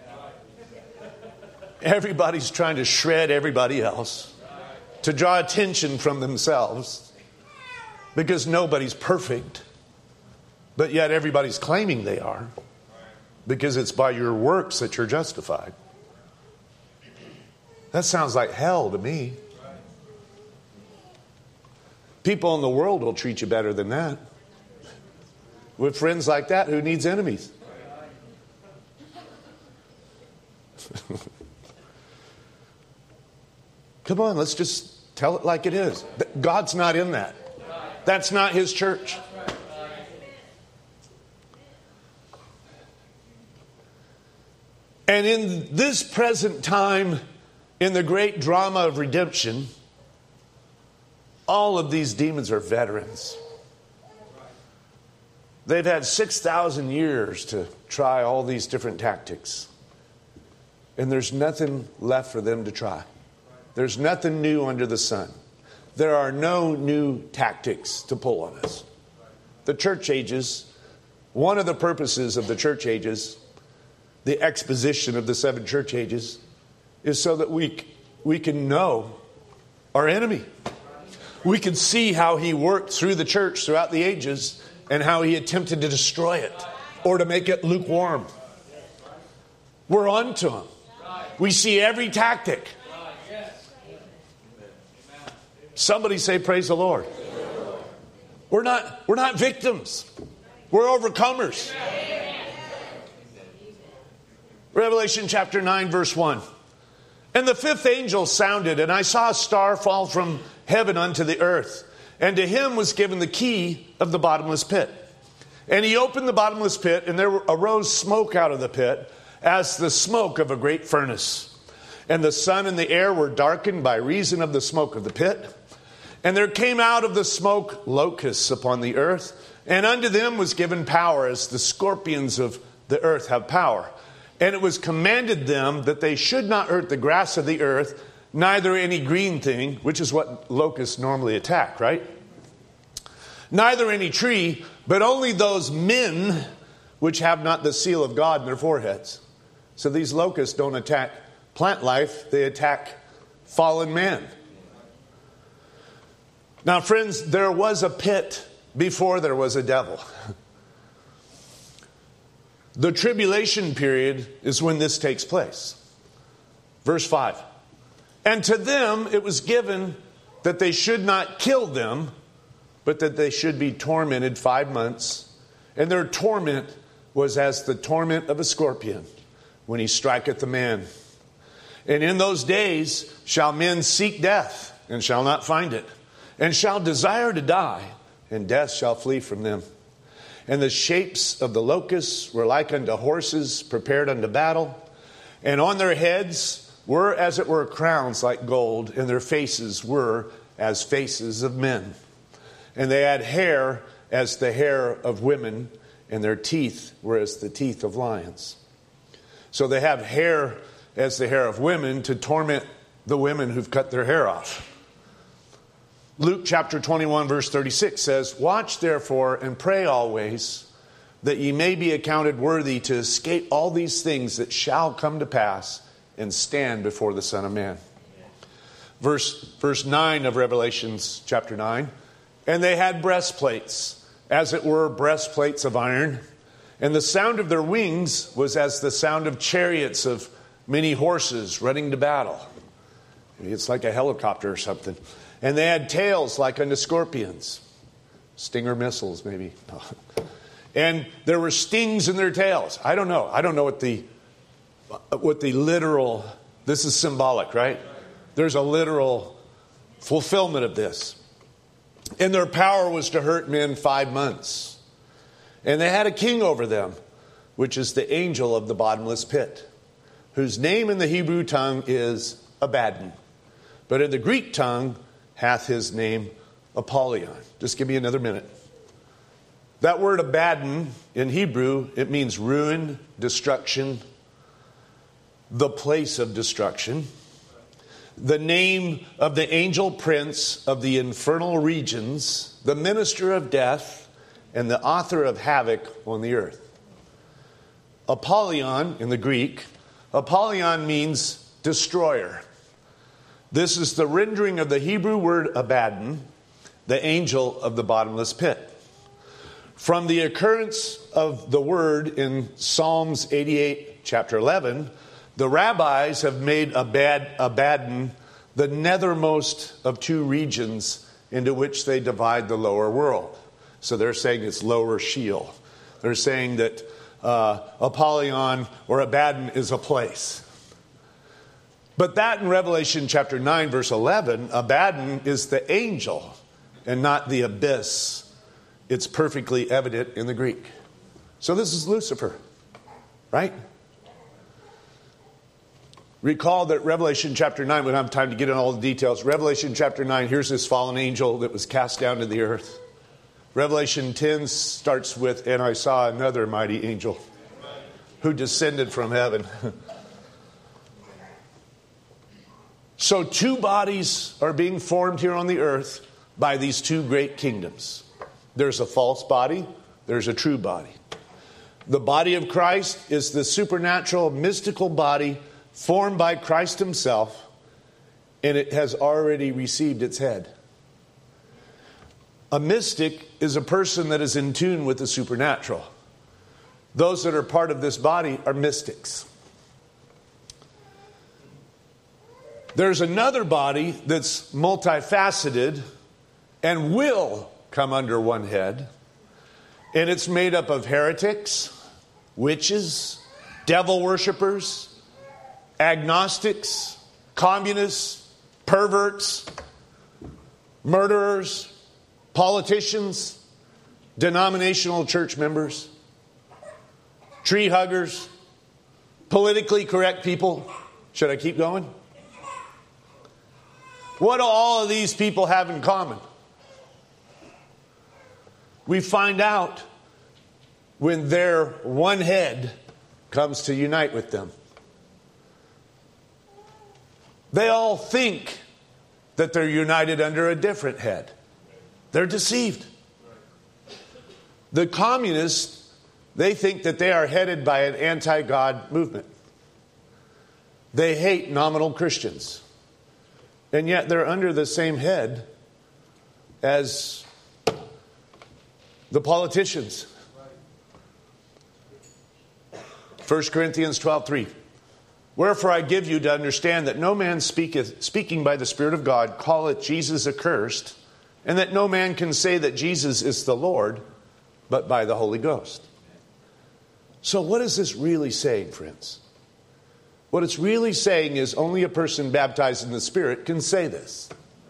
Everybody's trying to shred everybody else to draw attention from themselves because nobody's perfect, but yet everybody's claiming they are because it's by your works that you're justified. That sounds like hell to me. People in the world will treat you better than that. With friends like that, who needs enemies? Come on, let's just tell it like it is. God's not in that. That's not his church. And in this present time, in the great drama of redemption, all of these demons are veterans. They've had six thousand years to try all these different tactics. And there's nothing left for them to try. There's nothing new under the sun. There are no new tactics to pull on us. The church ages, one of the purposes of the church ages, the exposition of the seven church ages, is so that we, we can know our enemy. We can see how he worked through the church throughout the ages and how he attempted to destroy it or to make it lukewarm. We're on to him. We see every tactic. Somebody say, praise the Lord. We're not, we're not victims. We're overcomers. Revelation chapter nine, verse one. And the fifth angel sounded, and I saw a star fall from heaven unto the earth. And to him was given the key of the bottomless pit. And he opened the bottomless pit, and there arose smoke out of the pit, as the smoke of a great furnace. And the sun and the air were darkened by reason of the smoke of the pit. And there came out of the smoke locusts upon the earth, and unto them was given power, as the scorpions of the earth have power. And it was commanded them that they should not hurt the grass of the earth, neither any green thing, which is what locusts normally attack, right? Neither any tree, but only those men which have not the seal of God in their foreheads. So these locusts don't attack plant life, they attack fallen man. Now, friends, there was a pit before there was a devil. The tribulation period is when this takes place. Verse five. And to them it was given that they should not kill them, but that they should be tormented five months. And their torment was as the torment of a scorpion when he striketh a man. And in those days shall men seek death, and shall not find it, and shall desire to die, and death shall flee from them. And the shapes of the locusts were like unto horses prepared unto battle, and on their heads were as it were crowns like gold, and their faces were as faces of men. And they had hair as the hair of women, and their teeth were as the teeth of lions. So they have hair as the hair of women to torment the women who've cut their hair off. Luke chapter twenty-one verse thirty-six says, Watch therefore and pray always, that ye may be accounted worthy to escape all these things that shall come to pass, and stand before the Son of Man. Verse, verse nine of Revelation chapter nine. And they had breastplates, as it were breastplates of iron. And the sound of their wings was as the sound of chariots of many horses running to battle. It's like a helicopter or something. And they had tails like unto scorpions. Stinger missiles, maybe. And there were stings in their tails. I don't know. I don't know what the what the literal, this is symbolic, right? There's a literal fulfillment of this. And their power was to hurt men five months. And they had a king over them, which is the angel of the bottomless pit, whose name in the Hebrew tongue is Abaddon. But in the Greek tongue hath his name Apollyon. Just give me another minute. That word Abaddon in Hebrew, it means ruin, destruction, the place of destruction. The name of the angel prince of the infernal regions, the minister of death, and the author of havoc on the earth. Apollyon in the Greek, Apollyon means destroyer. This is the rendering of the Hebrew word Abaddon, the angel of the bottomless pit. From the occurrence of the word in Psalms eighty-eight, chapter eleven, the rabbis have made Abad, Abaddon the nethermost of two regions into which they divide the lower world. So they're saying it's lower Sheol. They're saying that uh, Apollyon or Abaddon is a place. But that in Revelation chapter nine, verse eleven, Abaddon is the angel and not the abyss. It's perfectly evident in the Greek. So this is Lucifer, right? Recall that Revelation chapter nine, we don't have time to get into all the details. Revelation chapter nine, here's this fallen angel that was cast down to the earth. Revelation ten starts with, and I saw another mighty angel who descended from heaven. So two bodies are being formed here on the earth by these two great kingdoms. There's a false body, there's a true body. The body of Christ is the supernatural, mystical body formed by Christ himself, and it has already received its head. A mystic is a person that is in tune with the supernatural. Those that are part of this body are mystics. There's another body that's multifaceted and will come under one head, and it's made up of heretics, witches, devil worshipers, agnostics, communists, perverts, murderers, politicians, denominational church members, tree huggers, politically correct people. Should I keep going? What do all of these people have in common? We find out when their one head comes to unite with them. They all think that they're united under a different head. They're deceived. The communists, they think that they are headed by an anti-God movement. They hate nominal Christians. And yet they're under the same head as the politicians. First Corinthians twelve three. Wherefore I give you to understand that no man speaketh, speaking by the Spirit of God, calleth Jesus accursed, and that no man can say that Jesus is the Lord, but by the Holy Ghost. So what is this really saying, friends? What it's really saying is only a person baptized in the Spirit can say this.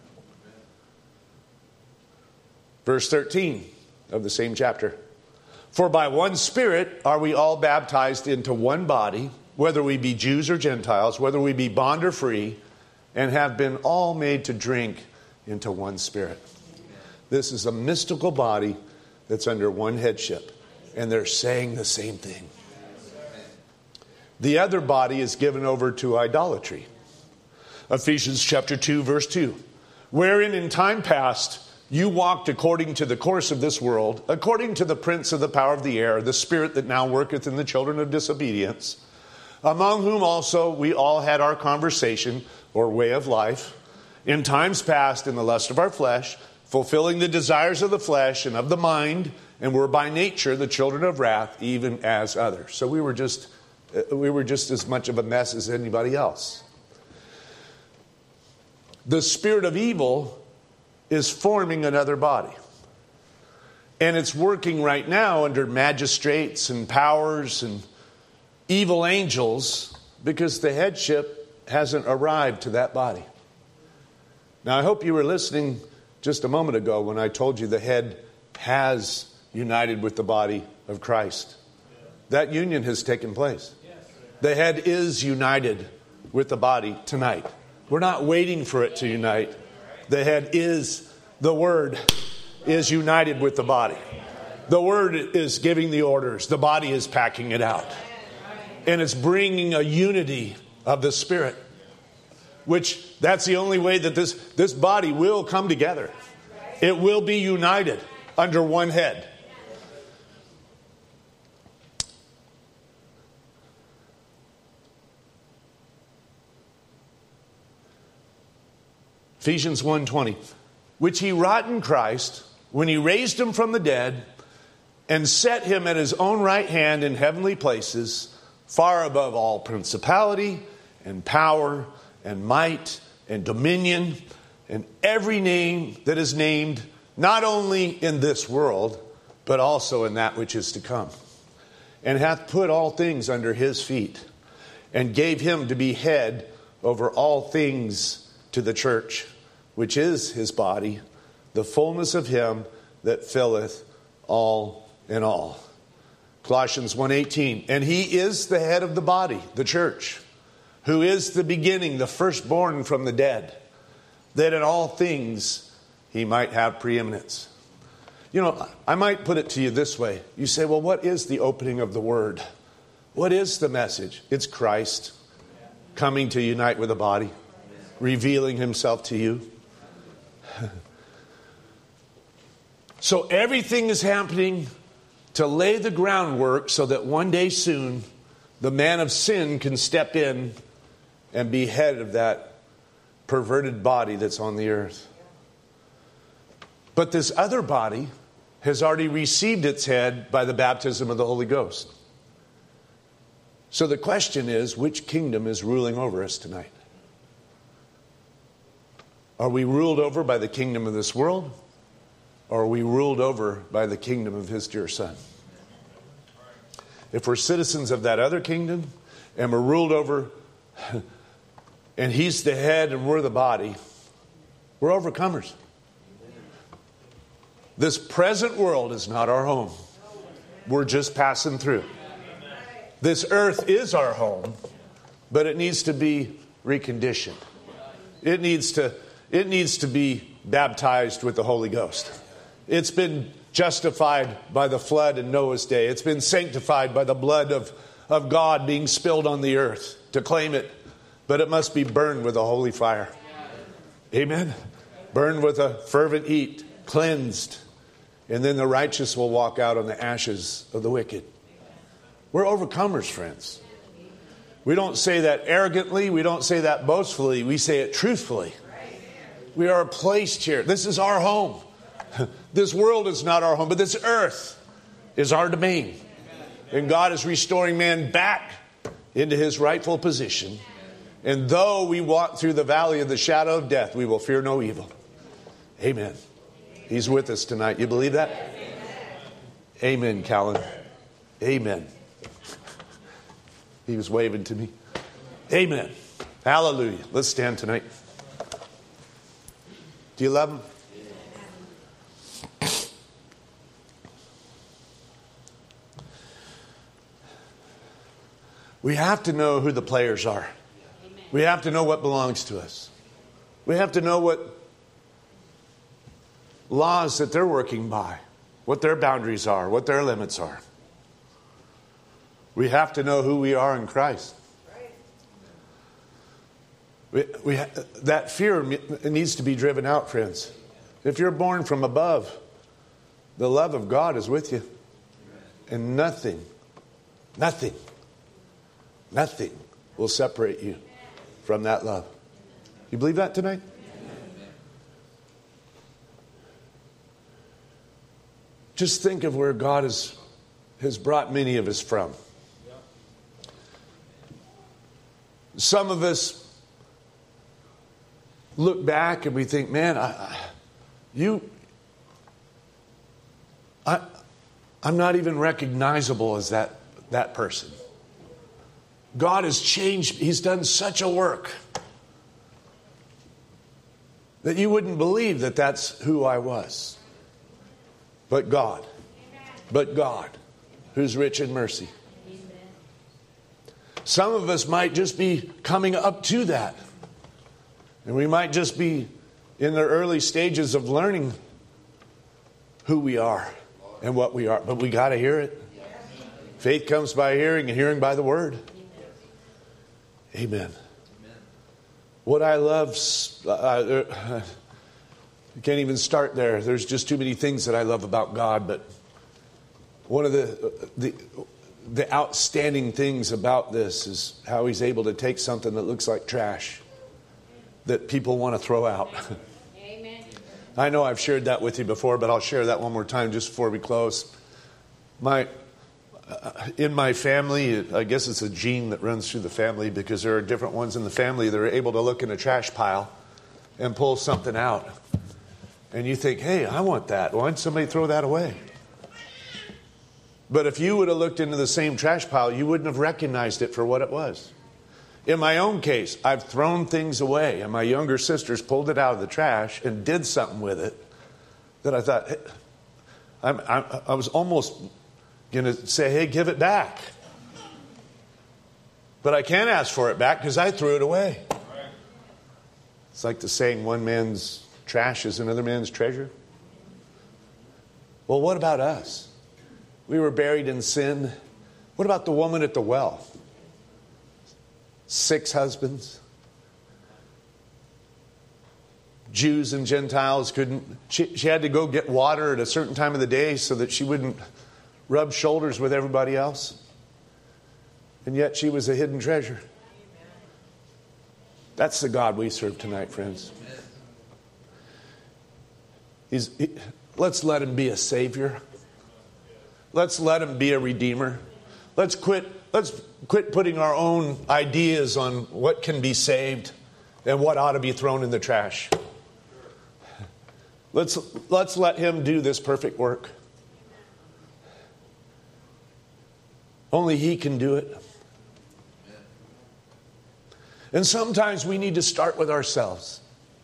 Verse thirteen of the same chapter. For by one Spirit are we all baptized into one body, whether we be Jews or Gentiles, whether we be bond or free, and have been all made to drink into one Spirit. This is a mystical body that's under one headship, and they're saying the same thing. The other body is given over to idolatry. Ephesians chapter two, verse two. Wherein in time past you walked according to the course of this world, according to the prince of the power of the air, the spirit that now worketh in the children of disobedience, among whom also we all had our conversation, or way of life, in times past in the lust of our flesh, fulfilling the desires of the flesh and of the mind, and were by nature the children of wrath, even as others. So we were just we were just as much of a mess as anybody else. The spirit of evil is forming another body. And it's working right now under magistrates and powers and evil angels because the headship hasn't arrived to that body. Now, I hope you were listening just a moment ago when I told you the head has united with the body of Christ. That union has taken place. The head is united with the body tonight. We're not waiting for it to unite. The head is, the Word is united with the body. The Word is giving the orders. The body is packing it out. And it's bringing a unity of the Spirit. Which, that's the only way that this, this body will come together. It will be united under one head. Ephesians one twenty, which he wrought in Christ when he raised him from the dead and set him at his own right hand in heavenly places, far above all principality and power and might and dominion and every name that is named, not only in this world, but also in that which is to come. And hath put all things under his feet, and gave him to be head over all things to the church, which is his body, the fullness of him that filleth all in all. Colossians one eighteen, and he is the head of the body, the church, who is the beginning, the firstborn from the dead, that in all things he might have preeminence. You know, I might put it to you this way. You say, well, what is the opening of the word? What is the message? It's Christ coming to unite with the body, revealing himself to you. So everything is happening to lay the groundwork so that one day soon the man of sin can step in and be head of that perverted body that's on the earth. But this other body has already received its head by the baptism of the Holy Ghost. So the question is, which kingdom is ruling over us tonight? Are we ruled over by the kingdom of this world? Or are we ruled over by the kingdom of his dear Son? if we're citizens of that other kingdom and we're ruled over, and He's the head and we're the body, we're overcomers. This present world is not our home. We're just passing through. This earth is our home, but it needs to be reconditioned. It needs to, it needs to be baptized with the Holy Ghost. It's been justified by the flood in Noah's day. It's been sanctified by the blood of, of God being spilled on the earth to claim it. But it must be burned with a holy fire. Amen. Burned with a fervent heat, cleansed. And then the righteous will walk out on the ashes of the wicked. We're overcomers, friends. We don't say that arrogantly. We don't say that boastfully. We say it truthfully. We are placed here. This is our home. This world is not our home, but this earth is our domain. And God is restoring man back into his rightful position. And though we walk through the valley of the shadow of death, we will fear no evil. Amen. He's with us tonight. You believe that? Amen, Callan. Amen. He was waving to me. Amen. Hallelujah. Let's stand tonight. Do you love Him? We have to know who the players are. We have to know what belongs to us. We have to know what laws that they're working by, what their boundaries are, what their limits are. We have to know who we are in Christ. We, we, that fear needs to be driven out, friends. If you're born from above, the love of God is with you. And nothing, nothing, nothing will separate you from that love. You believe that tonight? Just think of where God has, has brought many of us from. Some of us look back and we think, man, I, I, you, I, I'm not even recognizable as that, that person. God has changed. He's done such a work that you wouldn't believe that that's who I was. But God, but God, who's rich in mercy. Some of us might just be coming up to that. And we might just be in the early stages of learning who we are and what we are. But we got to hear it. Faith comes by hearing and hearing by the word. Amen. What I love, uh, I can't even start there. There's just too many things that I love about God. But one of the the the outstanding things about this is how He's able to take something that looks like trash that people want to throw out. Amen. I know I've shared that with you before, but I'll share that one more time just before we close. My uh, in my family, I guess it's a gene that runs through the family, because there are different ones in the family that are able to look in a trash pile and pull something out. And you think, hey, I want that. Why didn't somebody throw that away? But if you would have looked into the same trash pile, you wouldn't have recognized it for what it was. In my own case, I've thrown things away, and my younger sisters pulled it out of the trash and did something with it that I thought, hey, I'm, I'm, I was almost going to say, hey, give it back. But I can't ask for it back because I threw it away. It's like the saying, one man's trash is another man's treasure. Well, what about us? We were buried in sin. What about the woman at the well? Six husbands. Jews and Gentiles couldn't. She, she had to go get water at a certain time of the day so that she wouldn't rub shoulders with everybody else. And yet she was a hidden treasure. That's the God we serve tonight, friends. He's, he, let's let Him be a Savior. Let's let Him be a Redeemer. Let's quit, let's quit putting our own ideas on what can be saved and what ought to be thrown in the trash. Let's, let's let Him do this perfect work. Only He can do it. And sometimes we need to start with ourselves.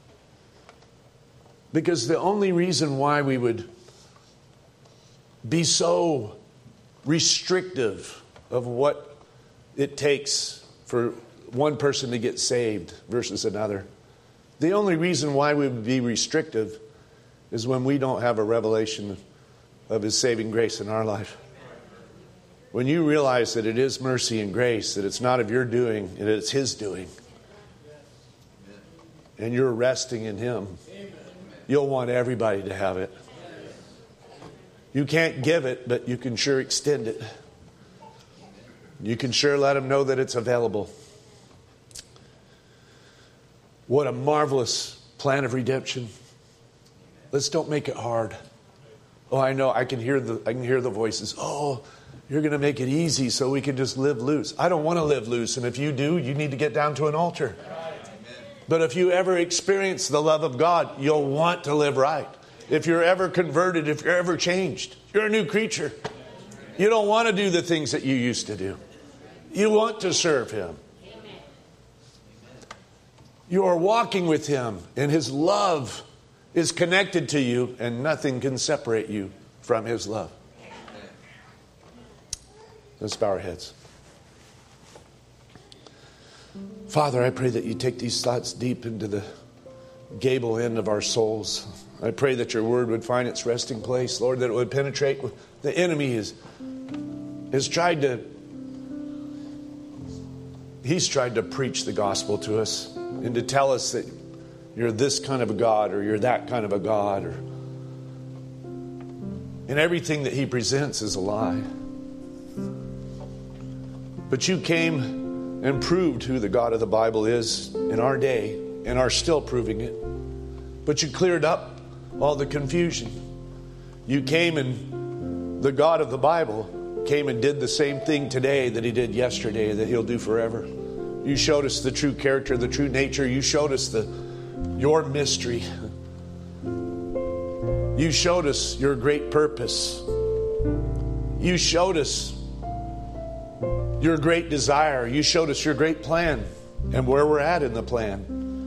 Because the only reason why we would be so restrictive of what it takes for one person to get saved versus another, the only reason why we would be restrictive is when we don't have a revelation of His saving grace in our life. When you realize that it is mercy and grace, that it's not of your doing, and it's His doing, and you're resting in Him, you'll want everybody to have it. You can't give it, but you can sure extend it. You can sure let them know that it's available. What a marvelous plan of redemption. Let's don't make it hard. Oh, I know. I can hear the I can hear the voices. Oh, you're going to make it easy so we can just live loose. I don't want to live loose. And if you do, you need to get down to an altar. But if you ever experience the love of God, you'll want to live right. If you're ever converted, if you're ever changed, you're a new creature. You don't want to do the things that you used to do. You want to serve Him. You are walking with Him, and His love is connected to you, and nothing can separate you from His love. Let's bow our heads. Father, I pray that you take these thoughts deep into the gable end of our souls. I pray that your word would find its resting place, Lord, that it would penetrate. The enemy has, has tried to, he's tried to preach the gospel to us and to tell us that you're this kind of a God or you're that kind of a God. Or, and everything that he presents is a lie. But you came and proved who the God of the Bible is in our day and are still proving it. But you cleared up all the confusion. You came and the God of the Bible came and did the same thing today that he did yesterday, that he'll do forever. You showed us the true character, the true nature. You showed us the your mystery. You showed us your great purpose. You showed us your great desire. You showed us your great plan and where we're at in the plan.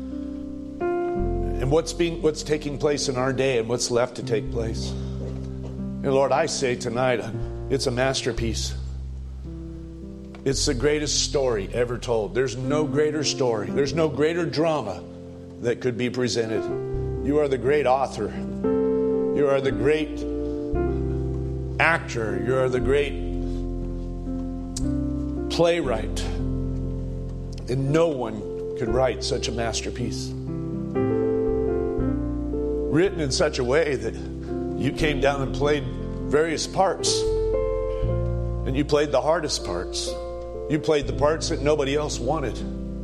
And what's being what's taking place in our day and what's left to take place. And Lord, I say tonight, it's a masterpiece. It's the greatest story ever told. There's no greater story. There's no greater drama that could be presented. You are the great author. You are the great actor. You are the great playwright. And no one could write such a masterpiece. Written in such a way that you came down and played various parts. And you played the hardest parts. You played the parts that nobody else wanted.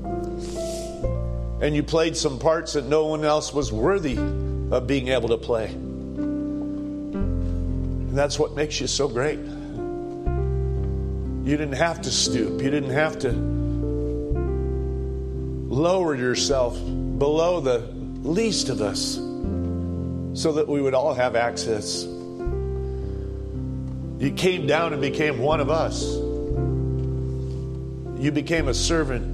And you played some parts that no one else was worthy of being able to play. And that's what makes you so great. You didn't have to stoop. You didn't have to lower yourself below the least of us so that we would all have access. You came down and became one of us. You became a servant.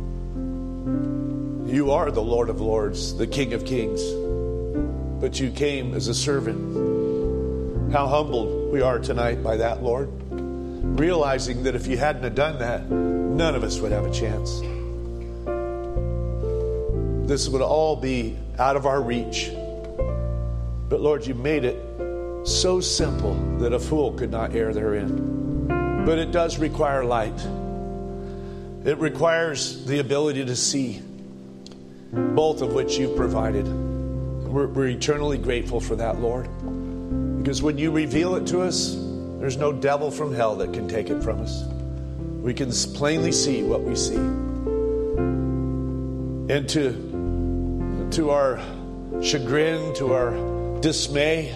You are the Lord of Lords, the King of Kings. But you came as a servant. How humbled we are tonight by that, Lord. Realizing that if you hadn't have done that, none of us would have a chance. This would all be out of our reach. But Lord, you made it so simple that a fool could not err therein. But it does require light. It requires the ability to see, both of which you've provided. We're, we're eternally grateful for that, Lord. Because when you reveal it to us, there's no devil from hell that can take it from us. We can plainly see what we see. And to, to our chagrin, to our dismay,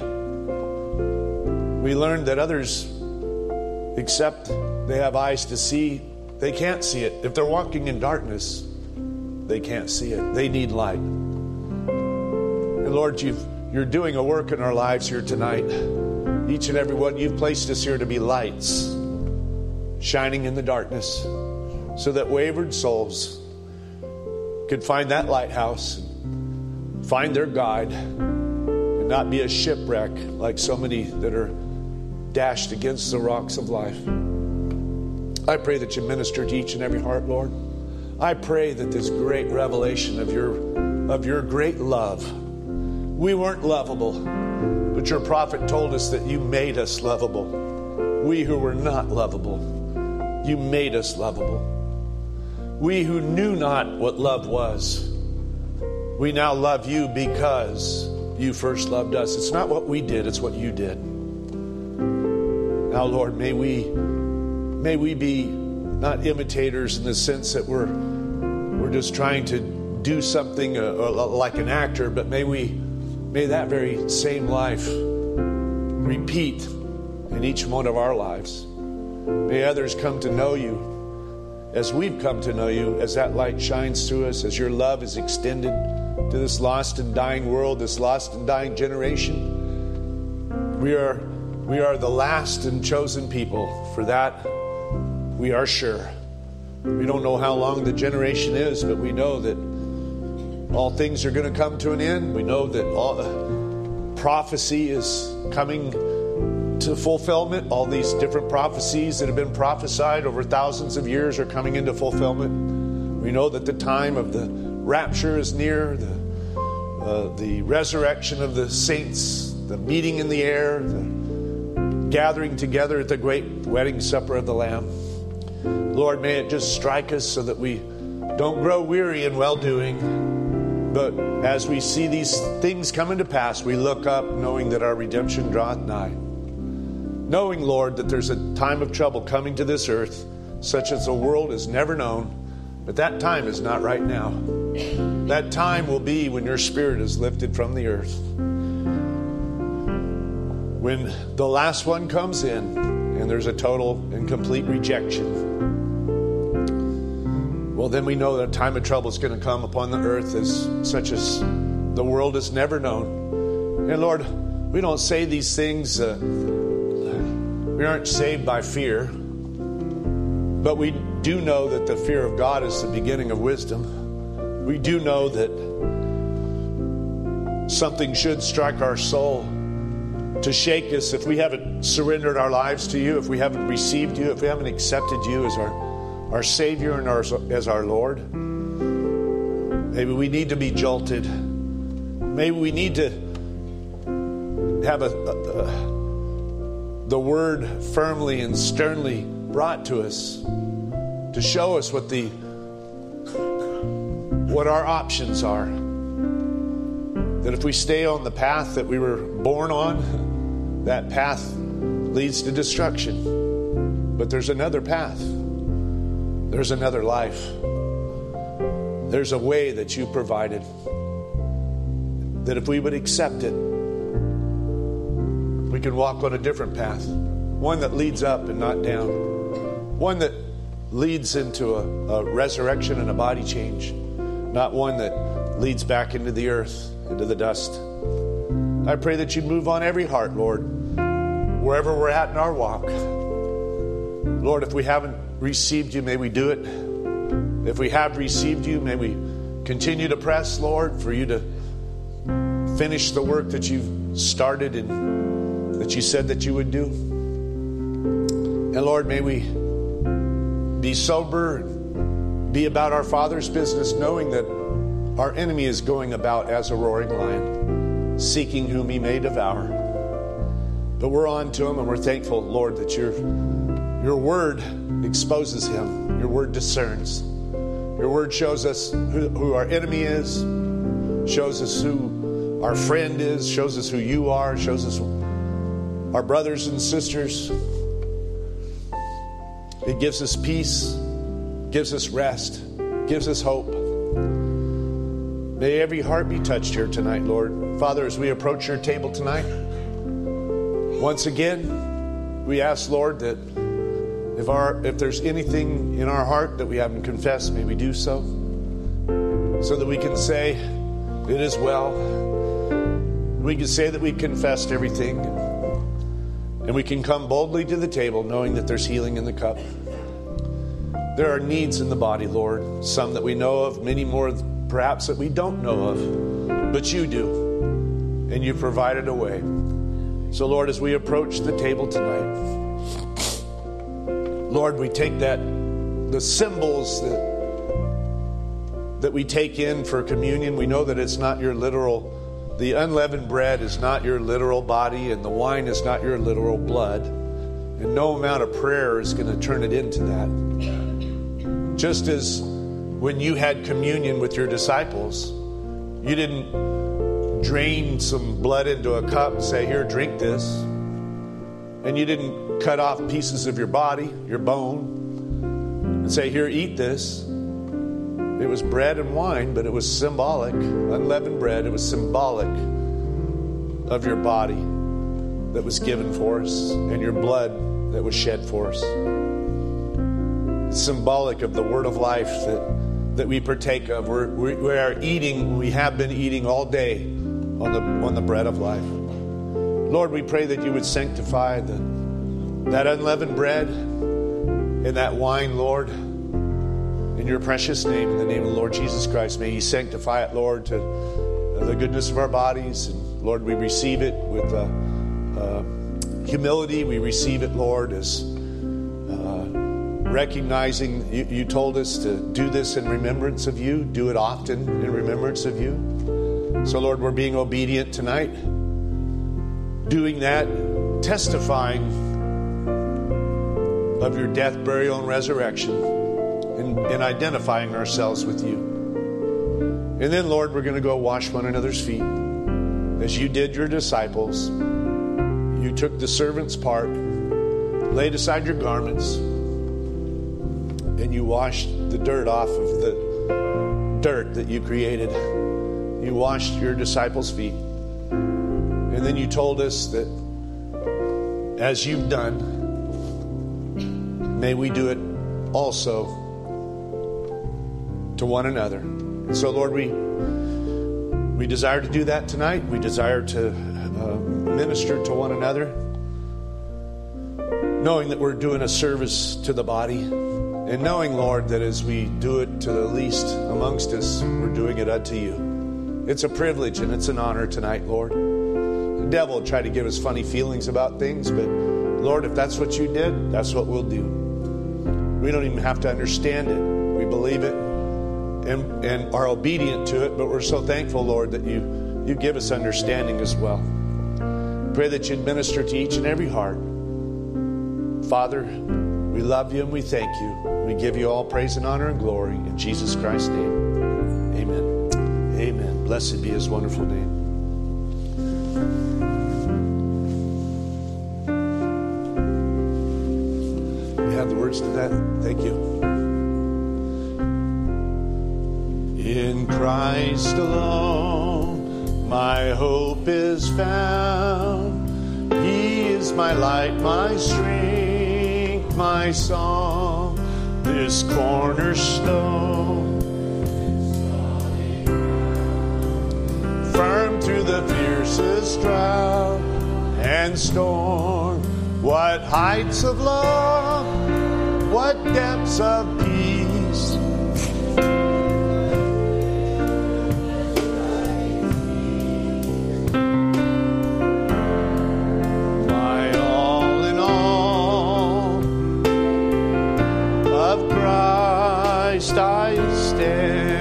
we learned that others, except they have eyes to see, they can't see it. If they're walking in darkness, they can't see it. They need light. And Lord, you've, you're doing a work in our lives here tonight. Each and every one, you've placed us here to be lights shining in the darkness so that wayward souls could find that lighthouse, find their guide, and not be a shipwreck like so many that are dashed against the rocks of life. I pray that you minister to each and every heart, Lord. I pray that this great revelation of your of your great love. We weren't lovable, but your prophet told us that you made us lovable. We who were not lovable, you made us lovable. We who knew not what love was, we now love you because you first loved us. It's not what we did, it's what you did. Now, Lord, may we may we be not imitators in the sense that we're we're just trying to do something uh, like an actor, but may we may that very same life repeat in each one of our lives. May others come to know you as we've come to know you, as that light shines through us, as your love is extended to this lost and dying world, this lost and dying generation. We are we are the last and chosen people. For that, we are sure. We don't know how long the generation is, but we know that all things are going to come to an end. We know that all uh, prophecy is coming to fulfillment. All these different prophecies that have been prophesied over thousands of years are coming into fulfillment. We know that the time of the rapture is near, the, uh, the resurrection of the saints, the meeting in the air, the gathering together at the great wedding supper of the Lamb. Lord, may it just strike us so that we don't grow weary in well-doing, but as we see these things coming to pass, we look up knowing that our redemption draweth nigh. Knowing, Lord, that there's a time of trouble coming to this earth, such as the world has never known, but that time is not right now. That time will be when your Spirit is lifted from the earth. When the last one comes in and there's a total and complete rejection, well, then we know that a time of trouble is going to come upon the earth as such as the world has never known. And Lord, we don't say these things, uh, we aren't saved by fear, but we do know that the fear of God is the beginning of wisdom. We do know that something should strike our soul to shake us if we haven't surrendered our lives to you, if we haven't received you, if we haven't accepted you as our, our Savior and our, as our Lord. Maybe we need to be jolted. Maybe we need to have a, a, a, the word firmly and sternly brought to us to show us what the what our options are. That if we stay on the path that we were born on, that path leads to destruction. But there's another path. There's another life. There's a way that you provided. That if we would accept it, we can walk on a different path. One that leads up and not down. One that leads into a, a resurrection and a body change. Not one that leads back into the earth, into the dust. I pray that you move on every heart, Lord, wherever we're at in our walk. Lord, if we haven't received you, may we do it. If we have received you, may we continue to press, Lord, for you to finish the work that you've started and that you said that you would do. And Lord, may we be sober and be about our Father's business, knowing that our enemy is going about as a roaring lion, seeking whom he may devour. But we're on to him, and we're thankful, Lord, that your, your word exposes him. Your word discerns. Your word shows us who, who our enemy is, shows us who our friend is, shows us who you are, shows us our brothers and sisters. It gives us peace, gives us rest, gives us hope. May every heart be touched here tonight, Lord. Father, as we approach your table tonight, once again, we ask, Lord, that if our if there's anything in our heart that we haven't confessed, may we do so, so that we can say, it is well. We can say that we confessed everything. And we can come boldly to the table knowing that there's healing in the cup. There are needs in the body, Lord. Some that we know of, many more perhaps that we don't know of. But you do. And you provided a way. So, Lord, as we approach the table tonight, Lord, we take that, the symbols that, that we take in for communion. We know that it's not your literal, the unleavened bread is not your literal body, and the wine is not your literal blood. And no amount of prayer is going to turn it into that. Just as when you had communion with your disciples, you didn't drain some blood into a cup and say, here, drink this. And you didn't cut off pieces of your body, your bone, and say, here, eat this. It was bread and wine, but it was symbolic. Unleavened bread, it was symbolic of your body that was given for us and your blood that was shed for us. It's symbolic of the word of life that, that we partake of. We're, we, we are eating, we have been eating all day on the, on the bread of life. Lord, we pray that you would sanctify the, that unleavened bread and that wine, Lord, in your precious name, in the name of the Lord Jesus Christ. May you sanctify it, Lord, to the goodness of our bodies. And Lord, we receive it with uh, uh, humility. We receive it, Lord, as uh, recognizing you, you told us to do this in remembrance of you. Do it often in remembrance of you. So, Lord, we're being obedient tonight, doing that, testifying of your death, burial, and resurrection, and, and identifying ourselves with you. And then, Lord, we're going to go wash one another's feet. As you did your disciples, you took the servant's part, laid aside your garments, and you washed the dirt off of the dirt that you created. You washed your disciples' feet. And then you told us that as you've done, may we do it also to one another. And so, Lord, we we desire to do that tonight. We desire to uh, minister to one another, knowing that we're doing a service to the body, and knowing, Lord, that as we do it to the least amongst us, we're doing it unto you. It's a privilege and it's an honor tonight, Lord. The devil will try to give us funny feelings about things, but Lord, if that's what you did, that's what we'll do. We don't even have to understand it. We believe it and, and are obedient to it, but we're so thankful, Lord, that you, you give us understanding as well. Pray that you'd minister to each and every heart. Father, we love you and we thank you. We give you all praise and honor and glory in Jesus Christ's name. Amen. Amen. Blessed be his wonderful name. You have the words to that? Thank you. In Christ alone, my hope is found. He is my light, my strength, my song, this cornerstone. Firm through the fiercest drought and storm. What heights of love, what depths of peace. My all in all, of Christ I stand.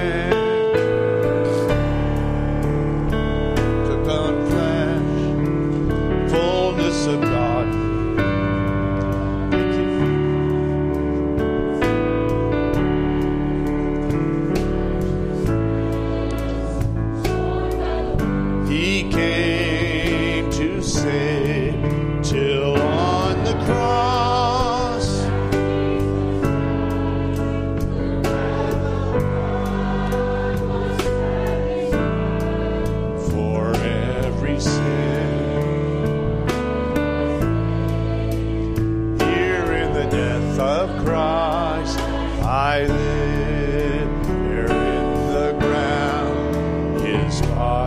Of God. Thank you. He came to save till on the cross for every sin. Of Christ I live, here in the ground his body. 'cause he lay, light of the world by darkness,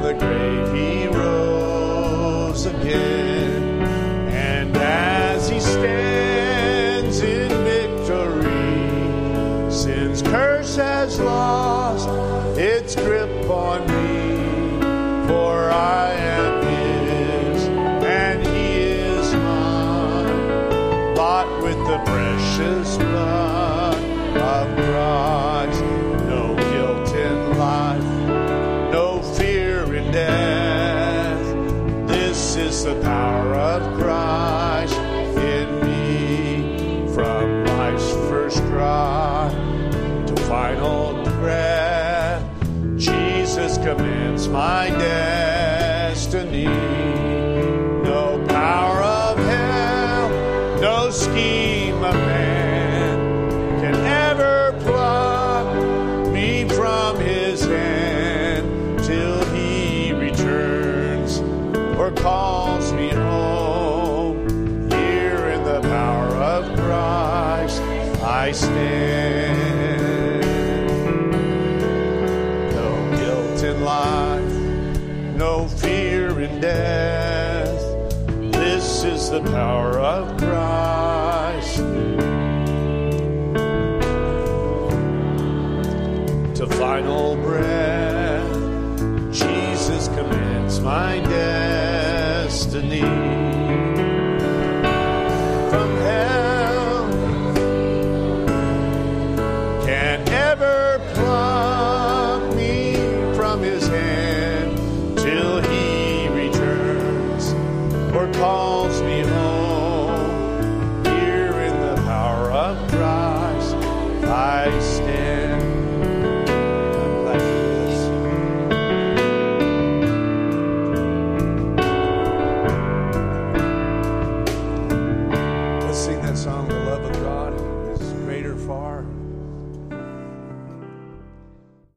the grave he rose again. And as he stands in victory, sin's curse has lost its grip on me. For I am his, and he is mine, bought with the precious blood of Christ. No guilt in life, no fear in death. This is the power of Christ in me. From life's first cry to final breath, Jesus commands my destiny. No power of hell, no scheme of man can ever pluck me from his hand till he returns or calls me home. Here in the power of Christ I stand. No guilt in life, no fear in death. This is the power of Christ. To final breath, Jesus commands my destiny. From hell can't ever pluck me from his hand till he returns or calls me home. Here in the power of Christ I stand. Let's sing that song, The Love of God is Greater Far.